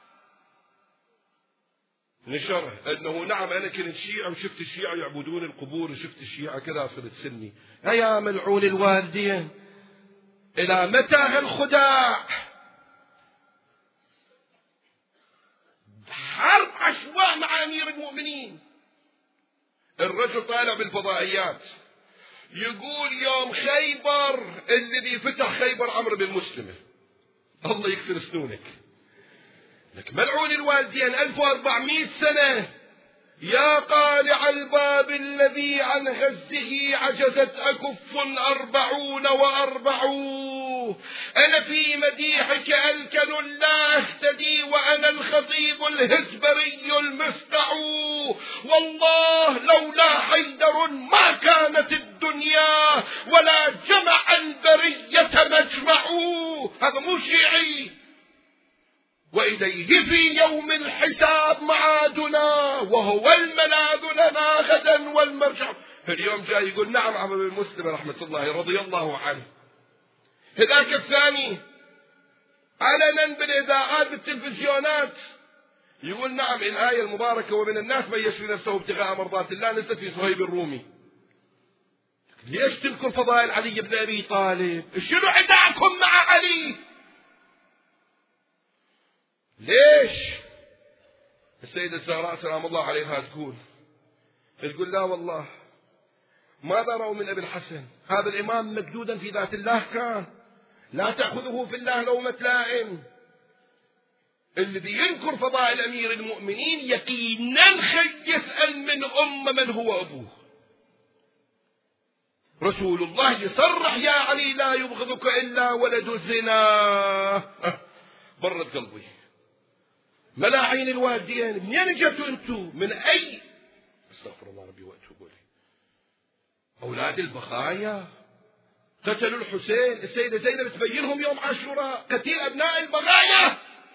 نشره أنه نعم أنا كنت شيعة وشفت الشيعة يعبدون القبور وشفت الشيعة كذا صرت سني. يا ملعون الوالدين إلى متى هالخداع؟ حرب عشواء مع أمير المؤمنين. الرجل طالع بالفضائيات يقول يوم خيبر الذي فتح خيبر عمرو بن مسلمة. الله يكسر سنونك لك ملعون الوالدين. 1400 سنة يا قالع الباب الذي عن غزه عجزت أكف 40 و40. أنا في مديحك ألكن لا أهتدي وأنا الخطيب الهزبري المفتع. والله لولا حيدر ما كانت الدنيا ولا جمع البرية مجمع. هذا مو شيعي. وإليه في يوم الحساب معادنا وهو الملاذ لنا غدا والمرجع. اليوم جاي يقول نعم عمرو بن مسلم رحمة الله رضي الله عنه. هذاك الثاني علنا بالإذاعات بالتلفزيونات يقول نعم الآية المباركة ومن الناس من يشري نفسه ابتغاء مرضات الله نزلت في صهيب الرومي. ليش تذكر فضائل علي بن أبي طالب؟ شنو عداكم مع علي؟ ليش؟ السيدة الزهراء سلام الله عليها تقول لا والله ماذا رأوا من أبي الحسن؟ هذا الإمام مجدودا في ذات الله كان لا تأخذه في الله لومة لائم. الذي ينكر فضائل أمير المؤمنين يقينا يسأل من من هو أبوه. رسول الله يصرح يا علي لا يبغضك إلا ولد الزنا. برد قلبي. ملاعين الوالدين منين جئتوا انتم؟ من أي استغفر الله ربي وأتوب إليه. أولاد البخايا قتلوا الحسين. السيدة زينب تبينهم يوم عاشوراء قتيل أبناء البغايا.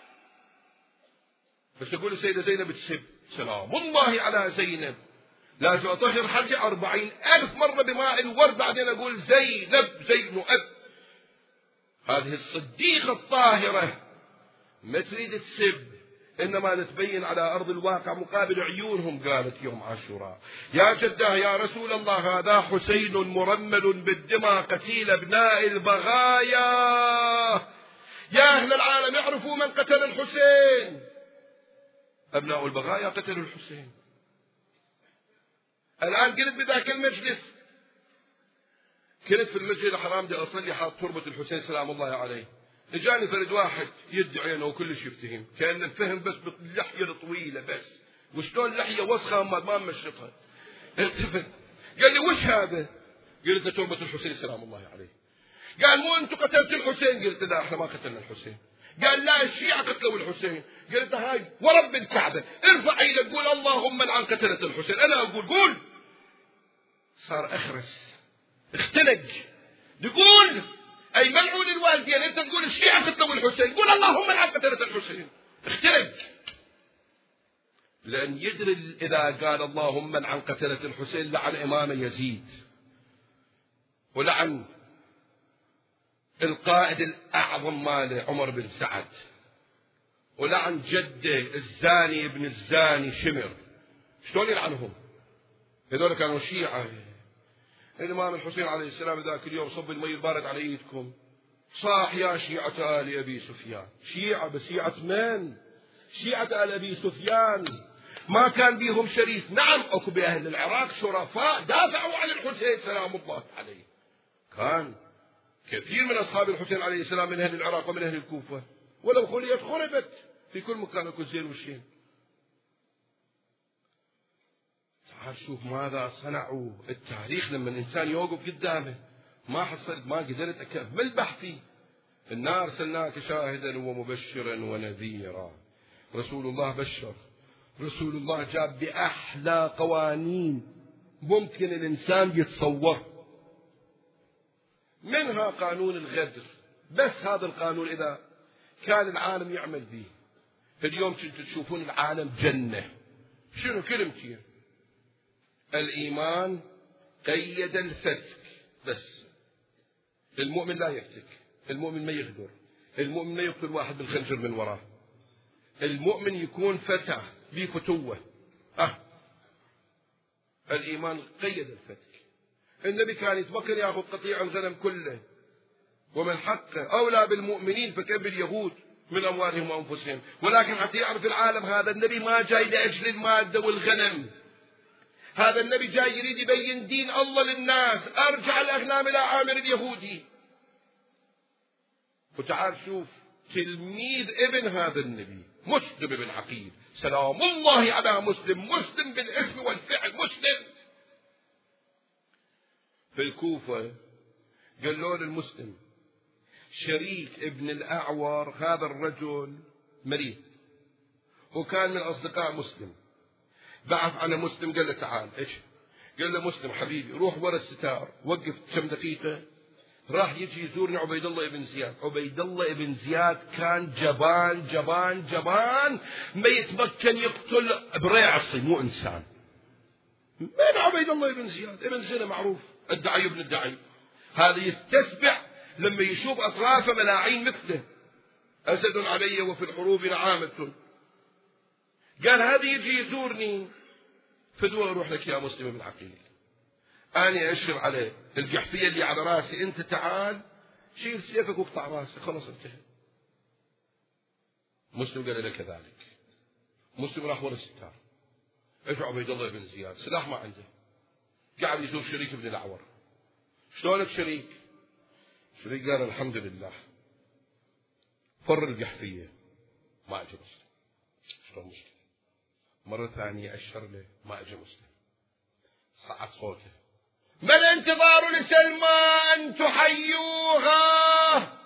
بس تقول السيدة زينب تسب سلام الله على زينب لازم أطهر حجي 40,000 مرة بماء الورد بعدين أقول زينب. هذه الصديقة الطاهرة ما تريد تسب إنما نتبين على أرض الواقع مقابل عيونهم. قالت يوم عاشوراء يا جده يا رسول الله هذا حسين مرمل بالدماء قتيل أبناء البغايا. يا أهل العالم يعرفوا من قتل الحسين. أبناء البغايا قتلوا الحسين. الآن قلت بذاك المجلس كنت في المسجد الحرام دي أصلي حاط تربة الحسين سلام الله عليه. اجاني فرد واحد يدعي انه كل شيء يفتهم كان الفهم بس باللحية الطويلة بس وشلون لحية وسخة ما مشطها. التفت قال لي وش هذا؟ قلت له توبة الحسين سلام الله عليه. قال مو أنتم قتلتوا الحسين؟ قلت لا احنا ما قتلنا الحسين. قال لا الشيعة قتلوا الحسين. قلت هاي ورب الكعبة ارفع ايدك قول اللهم لعن قتلة الحسين. انا اقول قول. صار اخرس اختنق يقول اي ملعون الوالدين انت تقول الشيعة قتلوا الحسين قول اللهم لعن قتلة الحسين. اختنق لان يدري اذا قال اللهم لعن قتلة الحسين لعن امام يزيد ولعن القائد الأعظم ماله عمر بن سعد ولعن جده الزاني ابن الزاني شمر. شلون يلعنهم؟ هذول كانوا شيعة. الإمام الحسين عليه السلام ذاك اليوم صب المي البارد على ايدكم صاح يا شيعة آل أبي سفيان. شيعة بس شيعة من؟ شيعة آل أبي سفيان ما كان بيهم شريف. نعم أكو بأهل العراق شرفاء دافعوا عن الحسين سلام الله عليه. كان كثير من أصحاب الحسين عليه السلام من أهل العراق ومن أهل الكوفة ولو خليت خربت في كل مكان يكون زين وشين. تعال شوف ماذا صنعوا. التاريخ لما الإنسان يوقف قدامه ما حصلت ما قدرت أكمل بحثي. إنا أرسلناك شاهدا ومبشرا ونذيرا. رسول الله بشر. رسول الله جاب بأحلى قوانين ممكن الإنسان يتصور. منها قانون الغدر. بس هذا القانون إذا كان العالم يعمل به اليوم كنتوا تشوفون العالم جنة. شنو كلمتين؟ الإيمان قيد الفتك بس. المؤمن لا يفتك. المؤمن ما يغدر. المؤمن ما يقتل واحد بالخنجر من وراه. المؤمن يكون فتى بفتوة. الإيمان قيد الفتك. النبي كان يتمكن ياخذ قطيع الغنم كله ومن حقه أولى بالمؤمنين فكيف باليهود من أموالهم وأنفسهم. ولكن حتى يعرف العالم هذا النبي ما جاي لأجل المادة والغنم. هذا النبي جاي يريد يبين دين الله للناس. أرجع الأغنام إلى عامر اليهودي. وتعال شوف تلميذ ابن هذا النبي مسلم بن عقيل سلام الله على مسلم. مسلم بالاسم والفعل مسلم. في الكوفة قالوا للمسلم شريك ابن الأعور هذا الرجل مريض وكان من أصدقاء مسلم. بعث على مسلم قال له تعال إيش؟ قال له مسلم حبيبي روح ورا الستار وقف كم دقيقة راح يجي يزورني عبيد الله ابن زياد. عبيد الله ابن زياد كان جبان جبان جبان ما يتمكن يقتل بريعصي مو إنسان. من عبيد الله ابن زياد ابن زينة معروف الدعي ابن الدعي. هذا يستسبع لما يشوف أطرافه ملاعين مثله. أسد علي وفي الحروب نعامة. قال هذا يجي يزورني فدوى أروح لك يا مسلم بن عقيل. أنا أشر عليه القحفية اللي على راسي أنت تعال شيل سيفك واقطع راسي خلاص انتهى. مسلم قال له كذلك. مسلم راح ورا الستار. ايش عبيد الله بن زياد سلاح ما عنده قاعد يزور شريك ابن الأعور. شلونك شريك؟ شريك قال الحمد لله. فر القحفية ما أجى مسلم. شلون مسلم؟ مرة ثانية أشر له ما أجى مسلم. صعد صوته ما الانتظار لسلمى أن تحيوها.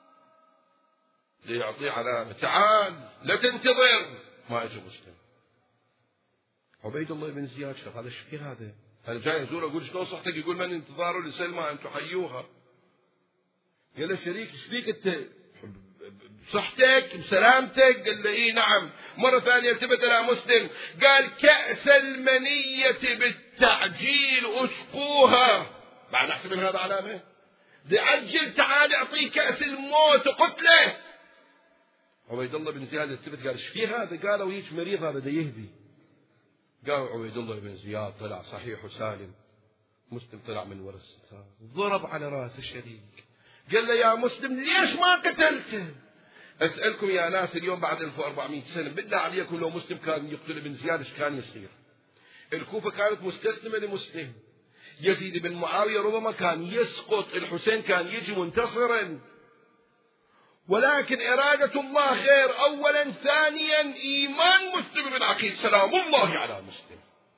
ليعطيه علامة تعال لا تنتظر. ما أجى مسلم. عبيد الله بن زياد شاف هذا ايش في هذا؟ أنا جاي أزور أقول شلون صحتك؟ يقول من انتظاره لسلمى أن تحيوها. قال له شريك ايش فيك أنت؟ بصحتك بسلامتك؟ قال له إيه نعم. مرة ثانية التفت إلى مسلم قال كأس المنية بالتعجيل أسقوها. بعد أحسن من هذا علامة بعجل تعال أعطيه كأس الموت وقتله. عبيد الله بن زياد التفت قال ايش في هذا؟ قالوا هيك مريض هذا ده يهدي. قال عبيد الله بن زياد طلع صحيح وسالم. مسلم طلع من ورا الستار ضرب على راس الشريك قال له يا مسلم ليش ما قتلته؟ أسألكم يا ناس اليوم بعد 1400 سنة بالله عليكم لو مسلم كان يقتل ابن زياد ايش كان يصير؟ الكوفة كانت مستسلمة لمسلم. يزيد بن معاوية ربما كان يسقط. الحسين كان يجي منتصرا ولكن إرادة الله خير أولا. ثانيا إيمان مسلم بن عقيل سلام الله على مسلم.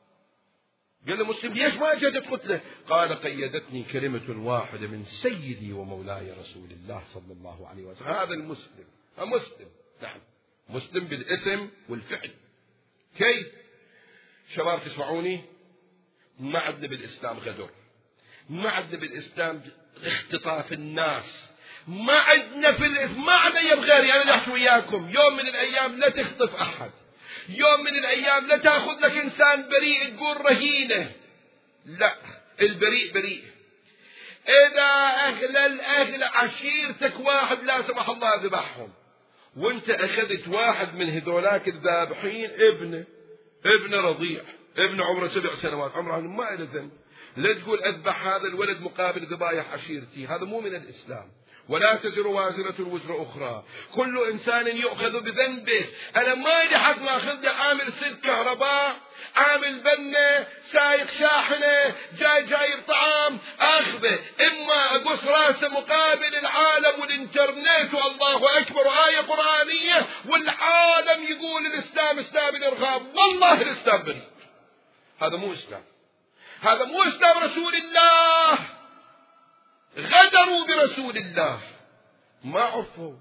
قال له مسلم ليش ما جدت قتله؟ قال قيدتني كلمة واحدة من سيدي ومولاي رسول الله صلى الله عليه وسلم. هذا المسلم مسلم، نعم مسلم بالاسم والفعل. كيف؟ شباب تسمعوني، ما عندنا بالإسلام غدر، ما عندنا بالإسلام اختطاف الناس، ما عندنا ما عندنا يبغيري. أنا أحكي وياكم يوم من الأيام لا تخطف أحد، يوم من الأيام لا تأخذ لك إنسان بريء تقول رهينة، لا، البريء بريء. إذا أغلى عشيرتك واحد لا سمح الله ذبحهم، وانت أخذت واحد من هذولاك الذابحين ابن رضيع، ابن عمره 7 سنوات، عمره ما له ذنب، لا تقول أذبح هذا الولد مقابل ذبايح عشيرتي، هذا مو من الإسلام. ولا تزر وازرة وزر أخرى، كل إنسان يؤخذ بذنبه. أنا ما لي حق ما أخذ عامل سلك كهرباء، عامل بنة، سايق شاحنة، جايب طعام، أخذه، إما أقص راسه مقابل العالم والإنترنت والله أكبر وآية قرآنية والعالم يقول الإسلام إسلام الإرهاب. والله الإسلام بريء، هذا مو إسلام، هذا مو إسلام رسول الله. غدروا برسول الله، ما عرفوا.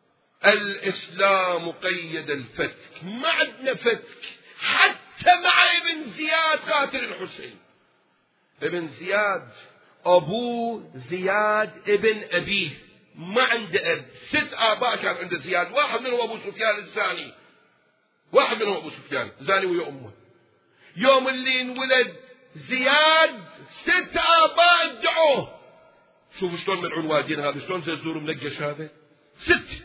الإسلام قيد الفتك، ما عندنا فتك حتى مع ابن زياد قاتل الحسين. ابن زياد أبوه زياد ابن أبيه، ما عنده أب، 6 آباء كان عند زياد، واحد منهم أبو سفيان الزاني، واحد منهم أبو سفيان زاني ويا أمه. يوم اللي انولد زياد 6 آباء ادعوه. شوفوا شلون ملعون والدين هذا، شلون زرزور منقش هذا، 6.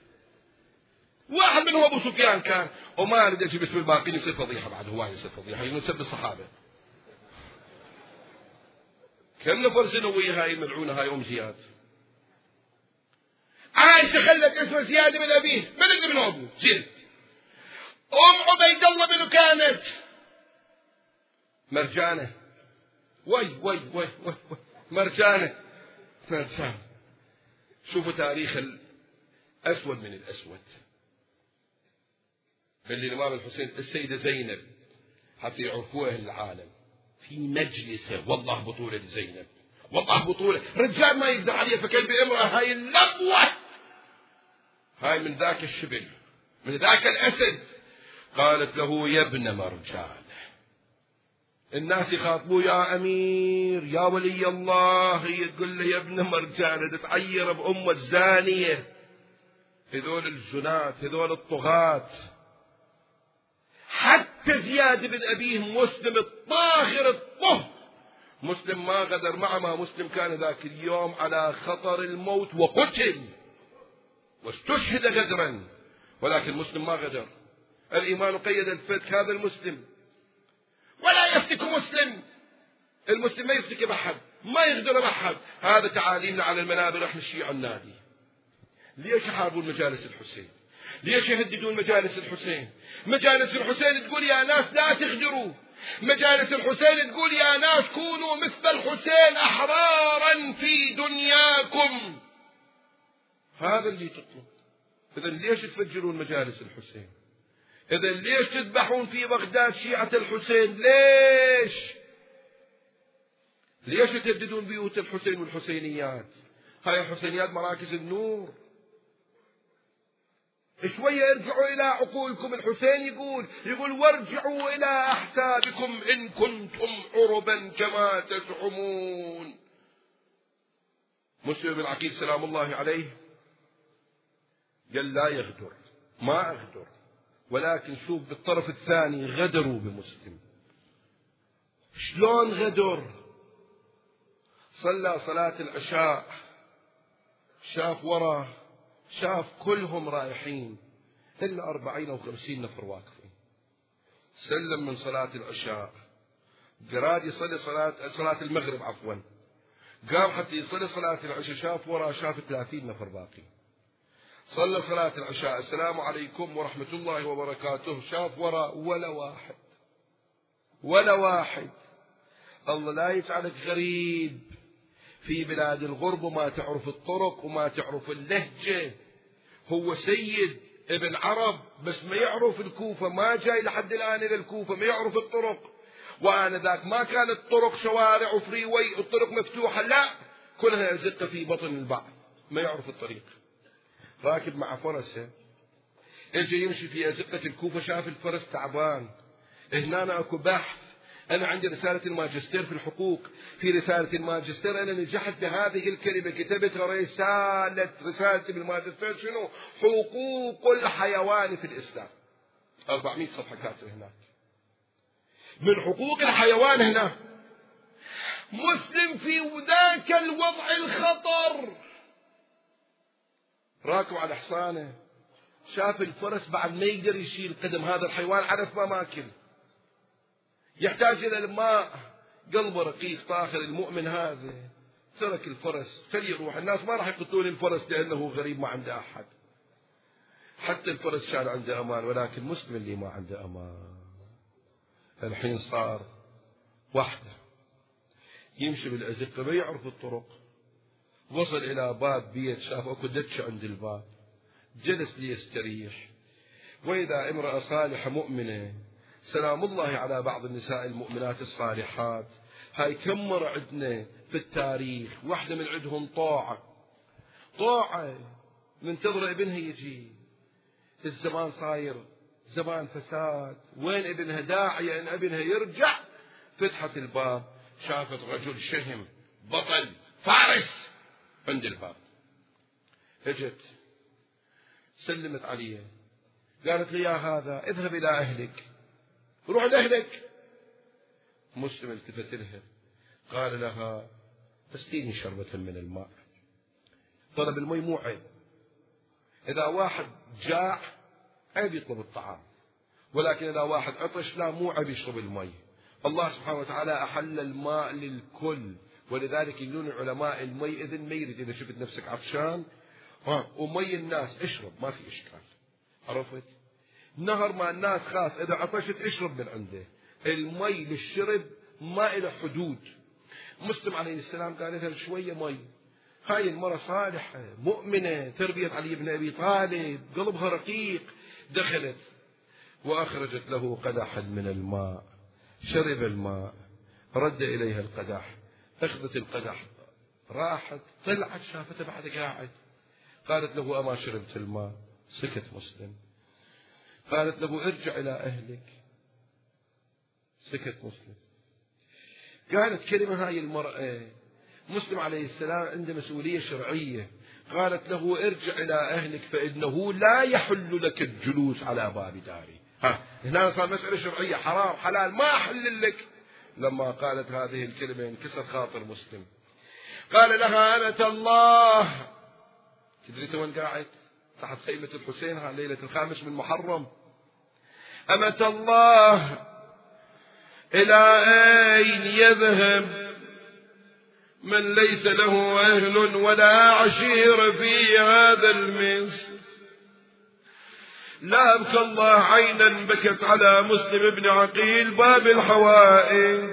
واحد منهم أبو سفيان كان، وما أريد أجيب اسم الباقين يصير فضيحة بعد، هو يصير فضيحة ينسب الصحابة. كم نفر سنوية هاي الملعونة هاي أم زياد. عائشة خلت اسمه زياد بن أبيه، من ابن أبوه زين. أم عبيد الله بن كانت مرجانة، وي مرجانة. شوفوا تاريخ الأسود من الأسود. بل الإمام الحسين السيدة زينب حتى يعرفوها العالم في مجلسه، والله بطولة زينب، والله بطولة، رجال ما يقدر عليها، فكيف بامرأة هاي اللبوة، هاي من ذاك الشبل، من ذاك الأسد. قالت له يا ابن مرجان. الناس يخاطبوه يا أمير يا ولي الله، هي تقول له يا ابن مرجان، تتعير بأمه الزانية. هذول الزنات، هذول الطغاة. حتى زياد بن أبيه مسلم الطاهر الطهر، مسلم ما غدر معه، ما مسلم كان ذاك اليوم على خطر الموت وقتل واستشهد غدرا، ولكن مسلم ما غدر. الإيمان قيد الفتك، هذا المسلم ولا يفتك مسلم. المسلم ما يفتك بأحد، ما يغدر بأحد. هذا تعاليمنا على المنابر، احنا الشيعة النادي. ليش يحاربون مجالس الحسين؟ ليش يهددون مجالس الحسين؟ مجالس الحسين تقول يا ناس لا تغدروا، مجالس الحسين تقول يا ناس كونوا مثل الحسين أحرارا في دنياكم. هذا اللي تطلب. إذا ليش تفجرون مجالس الحسين؟ إذا ليش تذبحون في بغداد شيعة الحسين؟ ليش تهددون بيوت الحسين والحسينيات؟ هاي الحسينيات مراكز النور. شوية ارجعوا إلى عقولكم. الحسين يقول وارجعوا إلى أحسابكم إن كنتم عربا كما تزعمون. مسلم بن عقيل سلام الله عليه قال لا يغدر، ما أغدر، ولكن شوف بالطرف الثاني غدروا بمسلم. شلون غدر؟ صلى صلاة العشاء، شاف وراه، شاف كلهم رايحين إلا 40 أو 50 نفر واقفين. سلم من صلاة العشاء، قراد يصلي صلاة المغرب عفوا، قام حتى يصلي صلاة العشاء، شاف وراه، شاف 30 نفر باقي. صلى صلاة العشاء، السلام عليكم ورحمة الله وبركاته، شاف وراه ولا واحد. الله لا يجعلك غريب في بلاد الغرب وما تعرف الطرق وما تعرف اللهجة. هو سيد ابن عرب بس ما يعرف الكوفة، ما جاي لحد الآن إلى الكوفة، ما يعرف الطرق. وآنذاك ما كانت طرق شوارع وفريوي، الطرق مفتوحة، لا، كلها أزقة في بطن البعض، ما يعرف الطريق. راكب مع فرسه، اجى يمشي في أزقة الكوفة، شاف الفرس تعبان. هنا أكو بحث، أنا عندي رسالة الماجستير في الحقوق، في رسالة الماجستير أنا نجحت بهذه الكلمة، كتبت رسالتي بالماجستير شنو؟ حقوق الحيوان في الإسلام. 400 صفحة كاتب هناك من حقوق الحيوان. هنا مسلم في ذاك الوضع الخطر، راكب على حصانه، شاف الفرس بعد ما يقدر يشيل قدم هذا الحيوان، عرف ما ماكل، يحتاج إلى الماء، قلبه رقيق طاهر. المؤمن هذا ترك الفرس، خليه يروح. الناس ما راح يقتلون الفرس لأنه غريب ما عنده أحد، حتى الفرس كان عنده أمان، ولكن مسلم اللي ما عنده أمان. الحين صار وحده يمشي بالأزقة، ما يعرف الطرق. وصل إلى باب بيت، شاف أكو دكة عند الباب، جلس ليستريح. وإذا امرأة صالحة مؤمنة، سلام الله على بعض النساء المؤمنات الصالحات، هاي كم مرة عندنا في التاريخ، واحدة من عندهم طاعة منتظرة ابنها يجي. الزمان صاير زمان فساد، وين ابنها؟ داعية ان ابنها يرجع. فتحت الباب، شافت رجل شهم بطل فارس عند الباب. اجت سلمت عليه، قالت لي: يا هذا اذهب إلى أهلك، روح لأهلك. مسلم التفت لها، قال لها: اسقيني شربة من الماء. طلب المي مو عيب، إذا واحد جاع عيب يطلب الطعام، ولكن إذا واحد عطش لا، مو عيب يشرب المي. الله سبحانه وتعالى أحل الماء للكل، ولذلك يقولون علماء المي إذن ما يريد، إذا شفت نفسك عطشان ومي الناس اشرب، ما في إشكال. عرفت؟ نهر ما الناس خاص، إذا عطشت اشرب من عنده. المي للشرب ما إلى حدود. مسلم عليه السلام قال لها: شوية مي. هاي المرة صالحة مؤمنة، تربية علي بن أبي طالب، قلبها رقيق. دخلت وأخرجت له قدحا من الماء، شرب الماء، رد إليها القدح، أخذت القدح، راحت، طلعت، شافته بعد قاعد، قالت له: أما شربت الماء؟ سكت مسلم. قالت له: ارجع إلى أهلك. سكت مسلم. قالت كلمة هاي المرأة، مسلم عليه السلام عنده مسؤولية شرعية، قالت له: ارجع إلى أهلك فإنه لا يحل لك الجلوس على باب داري. هنا صار مسألة شرعية، حرام حلال، ما أحل لك. لما قالت هذه الكلمة انكسر خاطر مسلم. قال لها: أمة الله، تدري وين قاعد؟ تحت خيمة الحسين، ها ليلة 5 من محرم. أمة الله، إلى أين يذهب من ليس له أهل ولا عشير في هذا المصر؟ لا أبكى الله عينا بكت على مسلم بن عقيل باب الحوائج.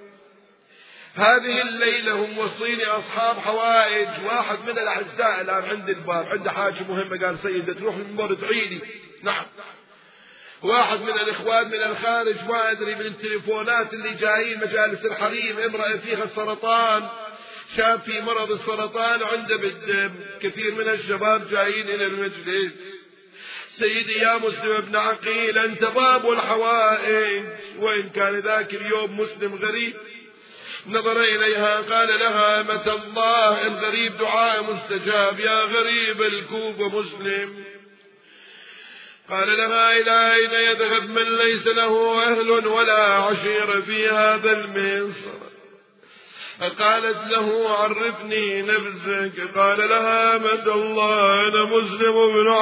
هذه الليلة هم وصيني أصحاب حوائج، واحد من الأعزاء الآن عند الباب، عنده حاجة مهمة، قال: سيدة تروح المنبر ادعي لي. نعم. واحد من الإخوان من الخارج، ما أدري من التليفونات اللي جايين مجالس الحريم، امرأة فيها السرطان، شاب في مرض السرطان عنده بالدم، كثير من الشباب جايين إلى المجلس. سيدي يا مسلم بن عقيل، أنت باب الحوائج. وإن كان ذاك اليوم مسلم غريب، نظر إليها قال لها: أمة الله، الغريب دعاء مستجاب، يا غريب الكوفة مسلم. قال لها: إلى أين يذهب من ليس له أهل ولا عشير في هذا المصر؟ قالت له: عرفني نفسك. قال لها: أمة الله، أنا مسلم بن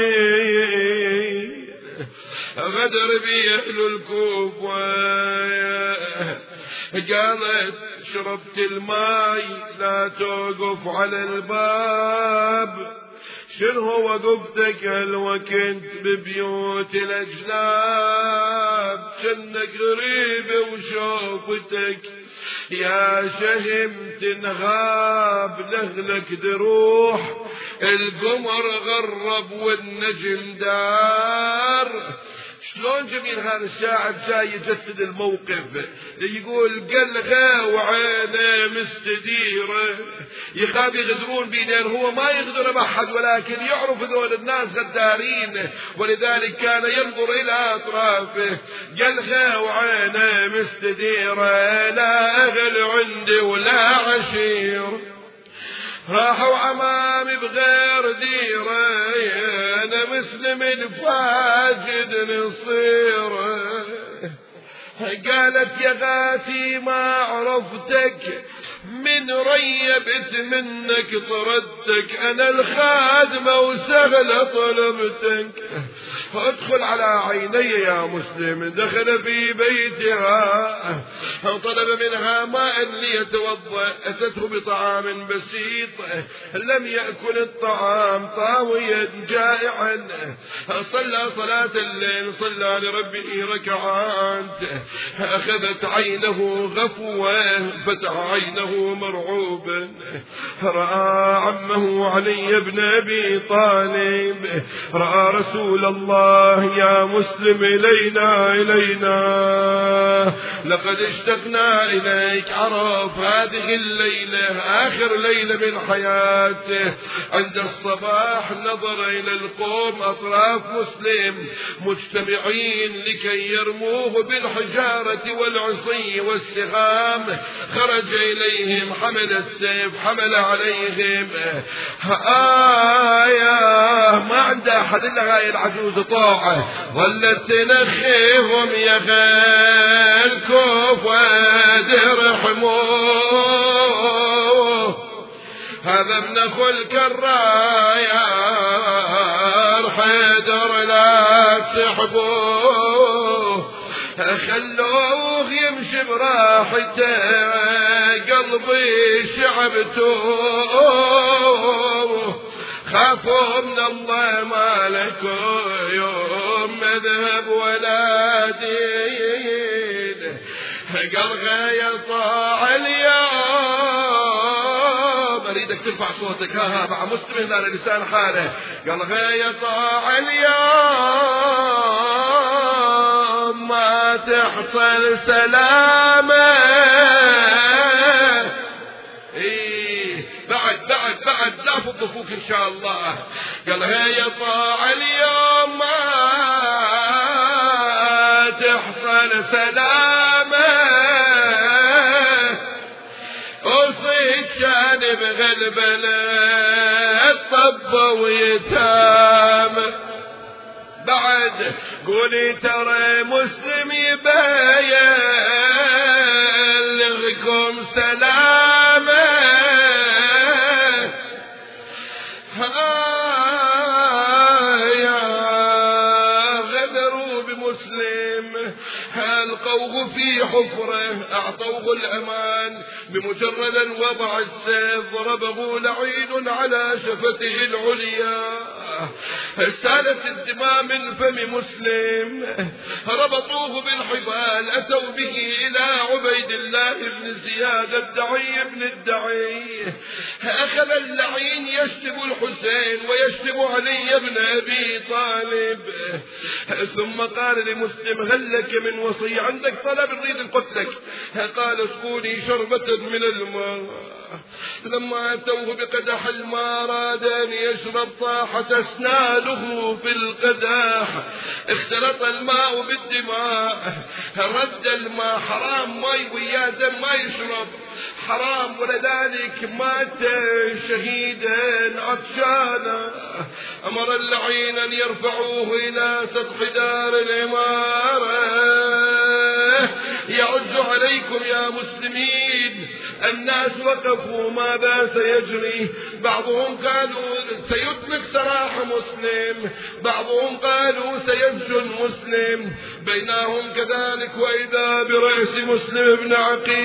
عقيل، غدر بي أهل الكوفة. قالت: شربت الماء، لا توقف على الباب. شنو وقفتك هالوقت ببيوت الأجناب؟ جنك غريبة وشوفتك يا شهم تنغاب لهلك دروح، القمر غرب والنجم دار. شلون جميل هذا الشاعر جاي يجسد الموقف، يقول قلغه وعينه مستديره، يخاف يغدرون بينين، هو ما يغدر بأحد ولكن يعرف ذول الناس غدارين، ولذلك كان ينظر إلى أطرافه. قلغه وعينه مستديره، لا أهل عندي ولا عشير، راحوا عمامي بغير ديره، أنا مسلم فاجد نصيره. قالت يا غاتي ما عرفتك، من ريبت منك طردتك، أنا الخادمة وسهل طلبتك. ادخل على عيني يا مسلم، دخل في بيتها، طلب منها ماء ليتوضأ، أتته بطعام بسيط، لم يأكل الطعام طاويا جائعا. صلى صلاة الليل، صلى لربه ركعات، أخذت عينه غفوة، فتح عينه مرعوبا، رأى عمه علي بن أبي طالب، رأى رسول الله يا مسلم إلينا لقد اشتقنا إليك. عرف هذه الليلة آخر ليلة من حياته. عند الصباح نظر إلى القوم أطراف مسلم مجتمعين لكي يرموه بالحجارة والعصي والسهام، خرج إليهم، حمل السيف، حمل عليهم. ما عند أحد إلا هاي العجوز طاعة، ظلت تنخيهم يا خيل كوف ارحموه، هذا ابن أخو الكرايار حيدر لا تسحبوه، خلوه يمشي براحته قلبي شعبته، خافوا من الله ما لكم يوم مذهب ولا دين. قلغه يطاع اليوم، اريدك ترفع صوتك، ها مع مسلم على لسان حاله. قلغه يطاع اليوم ما تحصل سلامه، بعد لا فضفوك إن شاء الله. قال هيا طاع اليوم ما تحصل سلامة، أصيد شانب غلبنا الطب ويتام. بعد قولي ترى مسلم يبلغكم سلامة، غدروا بمسلم، ألقوه في حفره، أعطوه الأمان، بمجرد أن وضع السيف ضربه لعين على شفته العليا، سالت الدماء من فم مسلم، ربطوه بالحبال، أتوا به إلى عبيد الله بن زياد الدعي بن الدعي. أخذ اللعين يشتم الحسين ويشتم علي بن أبي طالب، ثم قال لمسلم هل لك من وصي، عندك طلب نريد نقتلك؟ قال اسقوني شربة من الماء. لما أتوه بقدح الماء راد أن يشرب، طاحت أسنانه في القدح، اختلط الماء بالدماء، رد الماء، حرام ماء ويا دم ما يشرب، حرام، ولذلك مات شهيدا عطشانا. أمر اللعين أن يرفعوه إلى سطح دار الإمارة. يعز عليكم يا مسلمين، الناس وقفوا ماذا سيجري، بعضهم قالوا سيطلق سراح مسلم، بعضهم قالوا سيسجن مسلم، بينهم كذلك وإذا برأس مسلم بن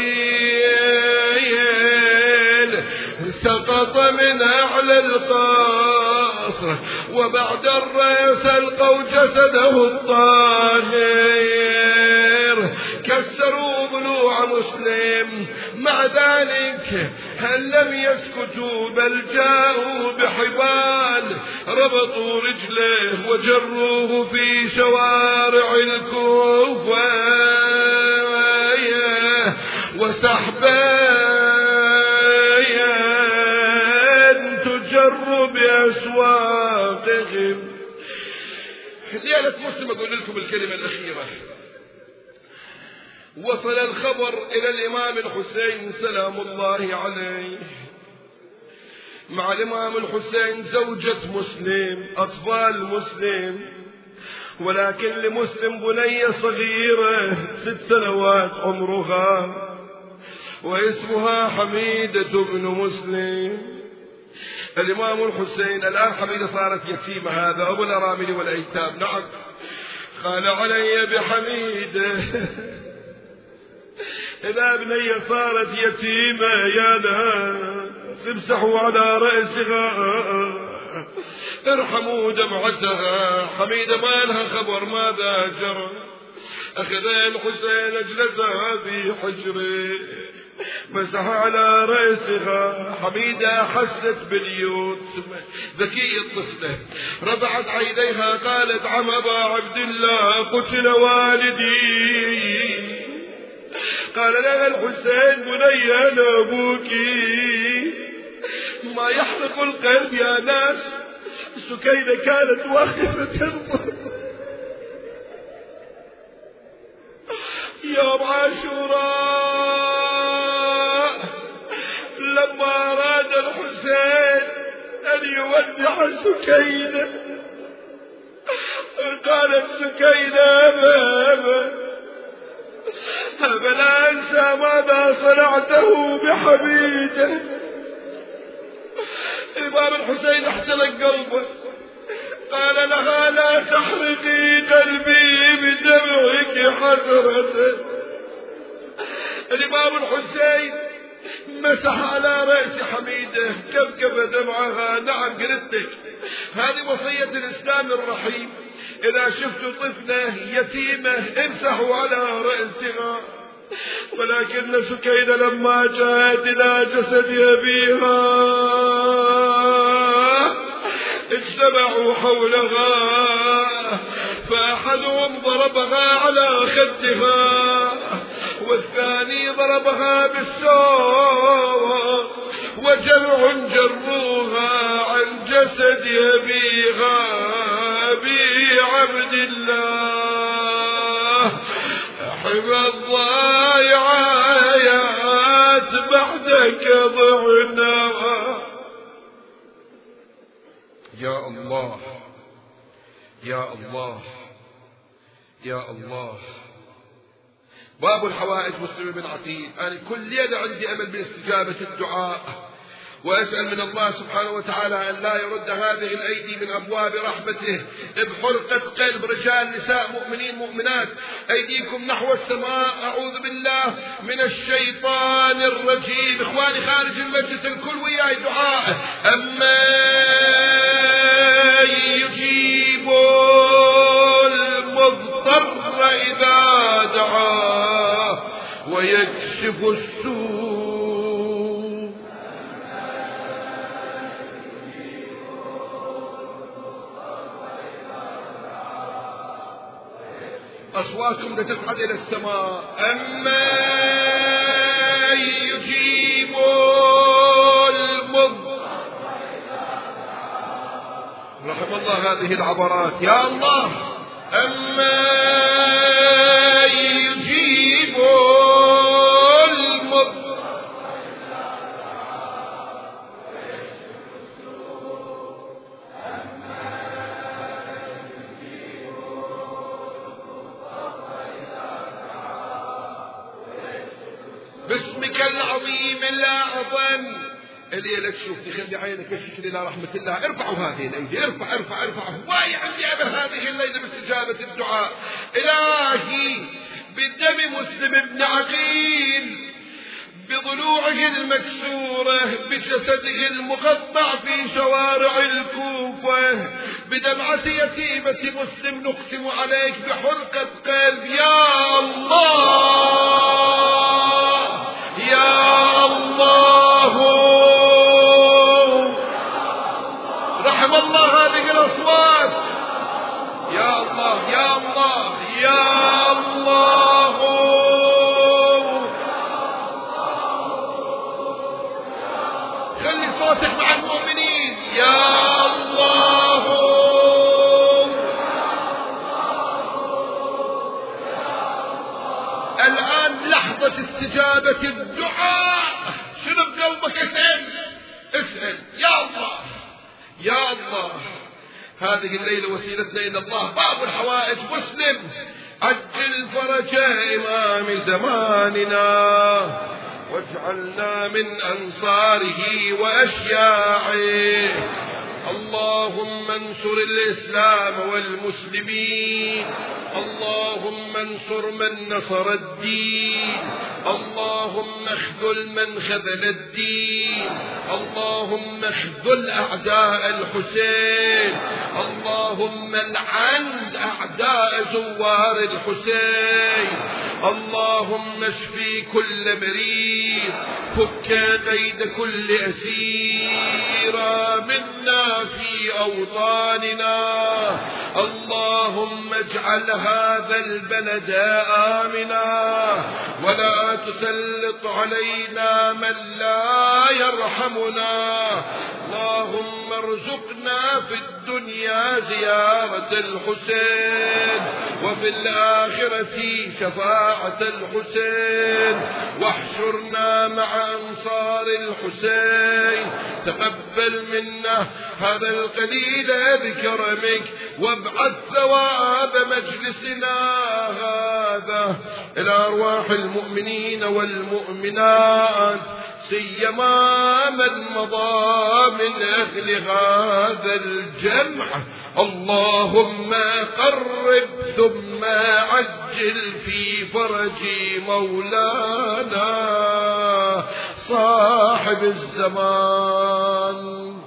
عقيل سقط من أعلى القصر، وبعد الرأس ألقوا جسده الطاهر، كسروا ضلوع مسلم، مع ذلك هل لم يسكتوا بل جاءوا بحبال ربطوا رجله وجروه في شوارع الكوفة وسحبا تجر بأسواقهم. ليلة مسلم أقول لكم الكلمة الأخيرة. وصل الخبر إلى الإمام الحسين سلام الله عليه، مع الإمام الحسين زوجة مسلم، أطفال مسلم، ولكن لمسلم بنية صغيرة 6 سنوات عمرها واسمها حميدة بن مسلم. الإمام الحسين الآن حميدة صارت يتيمة، هذا أبو الأرامل والأيتام. نعم، قال علي بحميدة إذا بنية صارت يتيمة يا ناس امسحوا على رأسها ارحموا دمعتها. حميدة ما لها خبر ماذا جرى. أخذ الحسين أجلسها في حجره مسح على رأسها. حميدة حست باليوت، ذكية الطفلة، رفعت عينيها قالت عم أبا عبد الله قتل والدي. قال لها الحسين بني أنا أبوك. ما يحرق القلب يا ناس، سكينة كانت واقفة تنظر يوم عاشوراء لما أراد الحسين أن يودع سكينة. قالت سكينة لا أنسى ماذا صنعته بحميدة. الإمام الحسين احترق قلبه، قال لها لا تحرقي قلبي بدمعك حسرة. الإمام الحسين مسح على رأس حميدة كبكب دمعها. نعم قلت لك هذه وصية الإسلام الرحيم، إذا شفتوا طفلة يتيمة امسحوا على رأسها. ولكن سكينة لما جاءت إلى جسد أبيها اجتمعوا حولها، فأحدهم ضربها على خدها والثاني ضربها بالسوق، وجمع جروها عن جسد أبيها أبي عبد الله. حمى الضايعات بعدك ضعنا. يا الله يا الله يا الله. باب الحوائج مسلم بن عقيل. أنا كل ليلة عندي أمل باستجابة الدعاء، وأسأل من الله سبحانه وتعالى أن لا يرد هذه الأيدي من أبواب رحمته بحرقة قلب رجال نساء مؤمنين مؤمنات. أيديكم نحو السماء. أعوذ بالله من الشيطان الرجيم. إخواني خارج المسجد الكل وياي دعاء. أما يجيب المضطر إذا دعاه ويكشف السوء. أصواتكم لتصعد إلى السماء. أما يجيب المضطر. رحم الله هذه العبرات يا الله. أما يجيب المضطر. باسمك العظيم لا أظن. الليلة تشوفني خلي عينك الشكر إلى رحمة الله. ارفعوا هذه الأيدي، ارفع. هواي عندي أمل هذه الليلة باستجابة الدعاء. إلهي بدم مسلم بن عقيل، بضلوعه المكسورة، بجسده المقطع في شوارع الكوفة، بدمعة يتيمة مسلم نقسم عليك بحرقة قلب. يا الله يا الله. رحم الله هذه الأصوات. يا الله يا الله يا الله. خلي صوتك مع المؤمنين. يا الله. الآن لحظة استجابة الدعاء. شنو بقلبك؟ اسأل يا الله يا الله. هذه الليلة وسيلتنا إلى الله، باب الحوائج مسلم. عجل فرج إمام زماننا واجعلنا من أنصاره وأشياعه. اللهم انصر الإسلام والمسلمين. اللهم انصر من نصر الدين. اللهم اخذل من خذل الدين. اللهم اخذل أعداء الحسين. اللهم لعن أعداء زوار الحسين. اللهم اشفي كل مريض. فك قيد كل أسير منا في أوطاننا. اللهم اجعل هذا البلد آمنا ولا تسلط علينا من لا يرحمنا. اللهم ارزقنا في الدنيا زيارة الحسين وفي الآخرة شفاعة الحسين، واحشرنا مع أنصار الحسين. تقبل منا هذا القليل بكرمك، وابعث ثواب مجلسنا هذا إلى أرواح المؤمنين والمؤمنات، سيما من مضى من أهل هذا الجمع. اللهم قرب ثم عجل في فرج مولانا صاحب الزمان.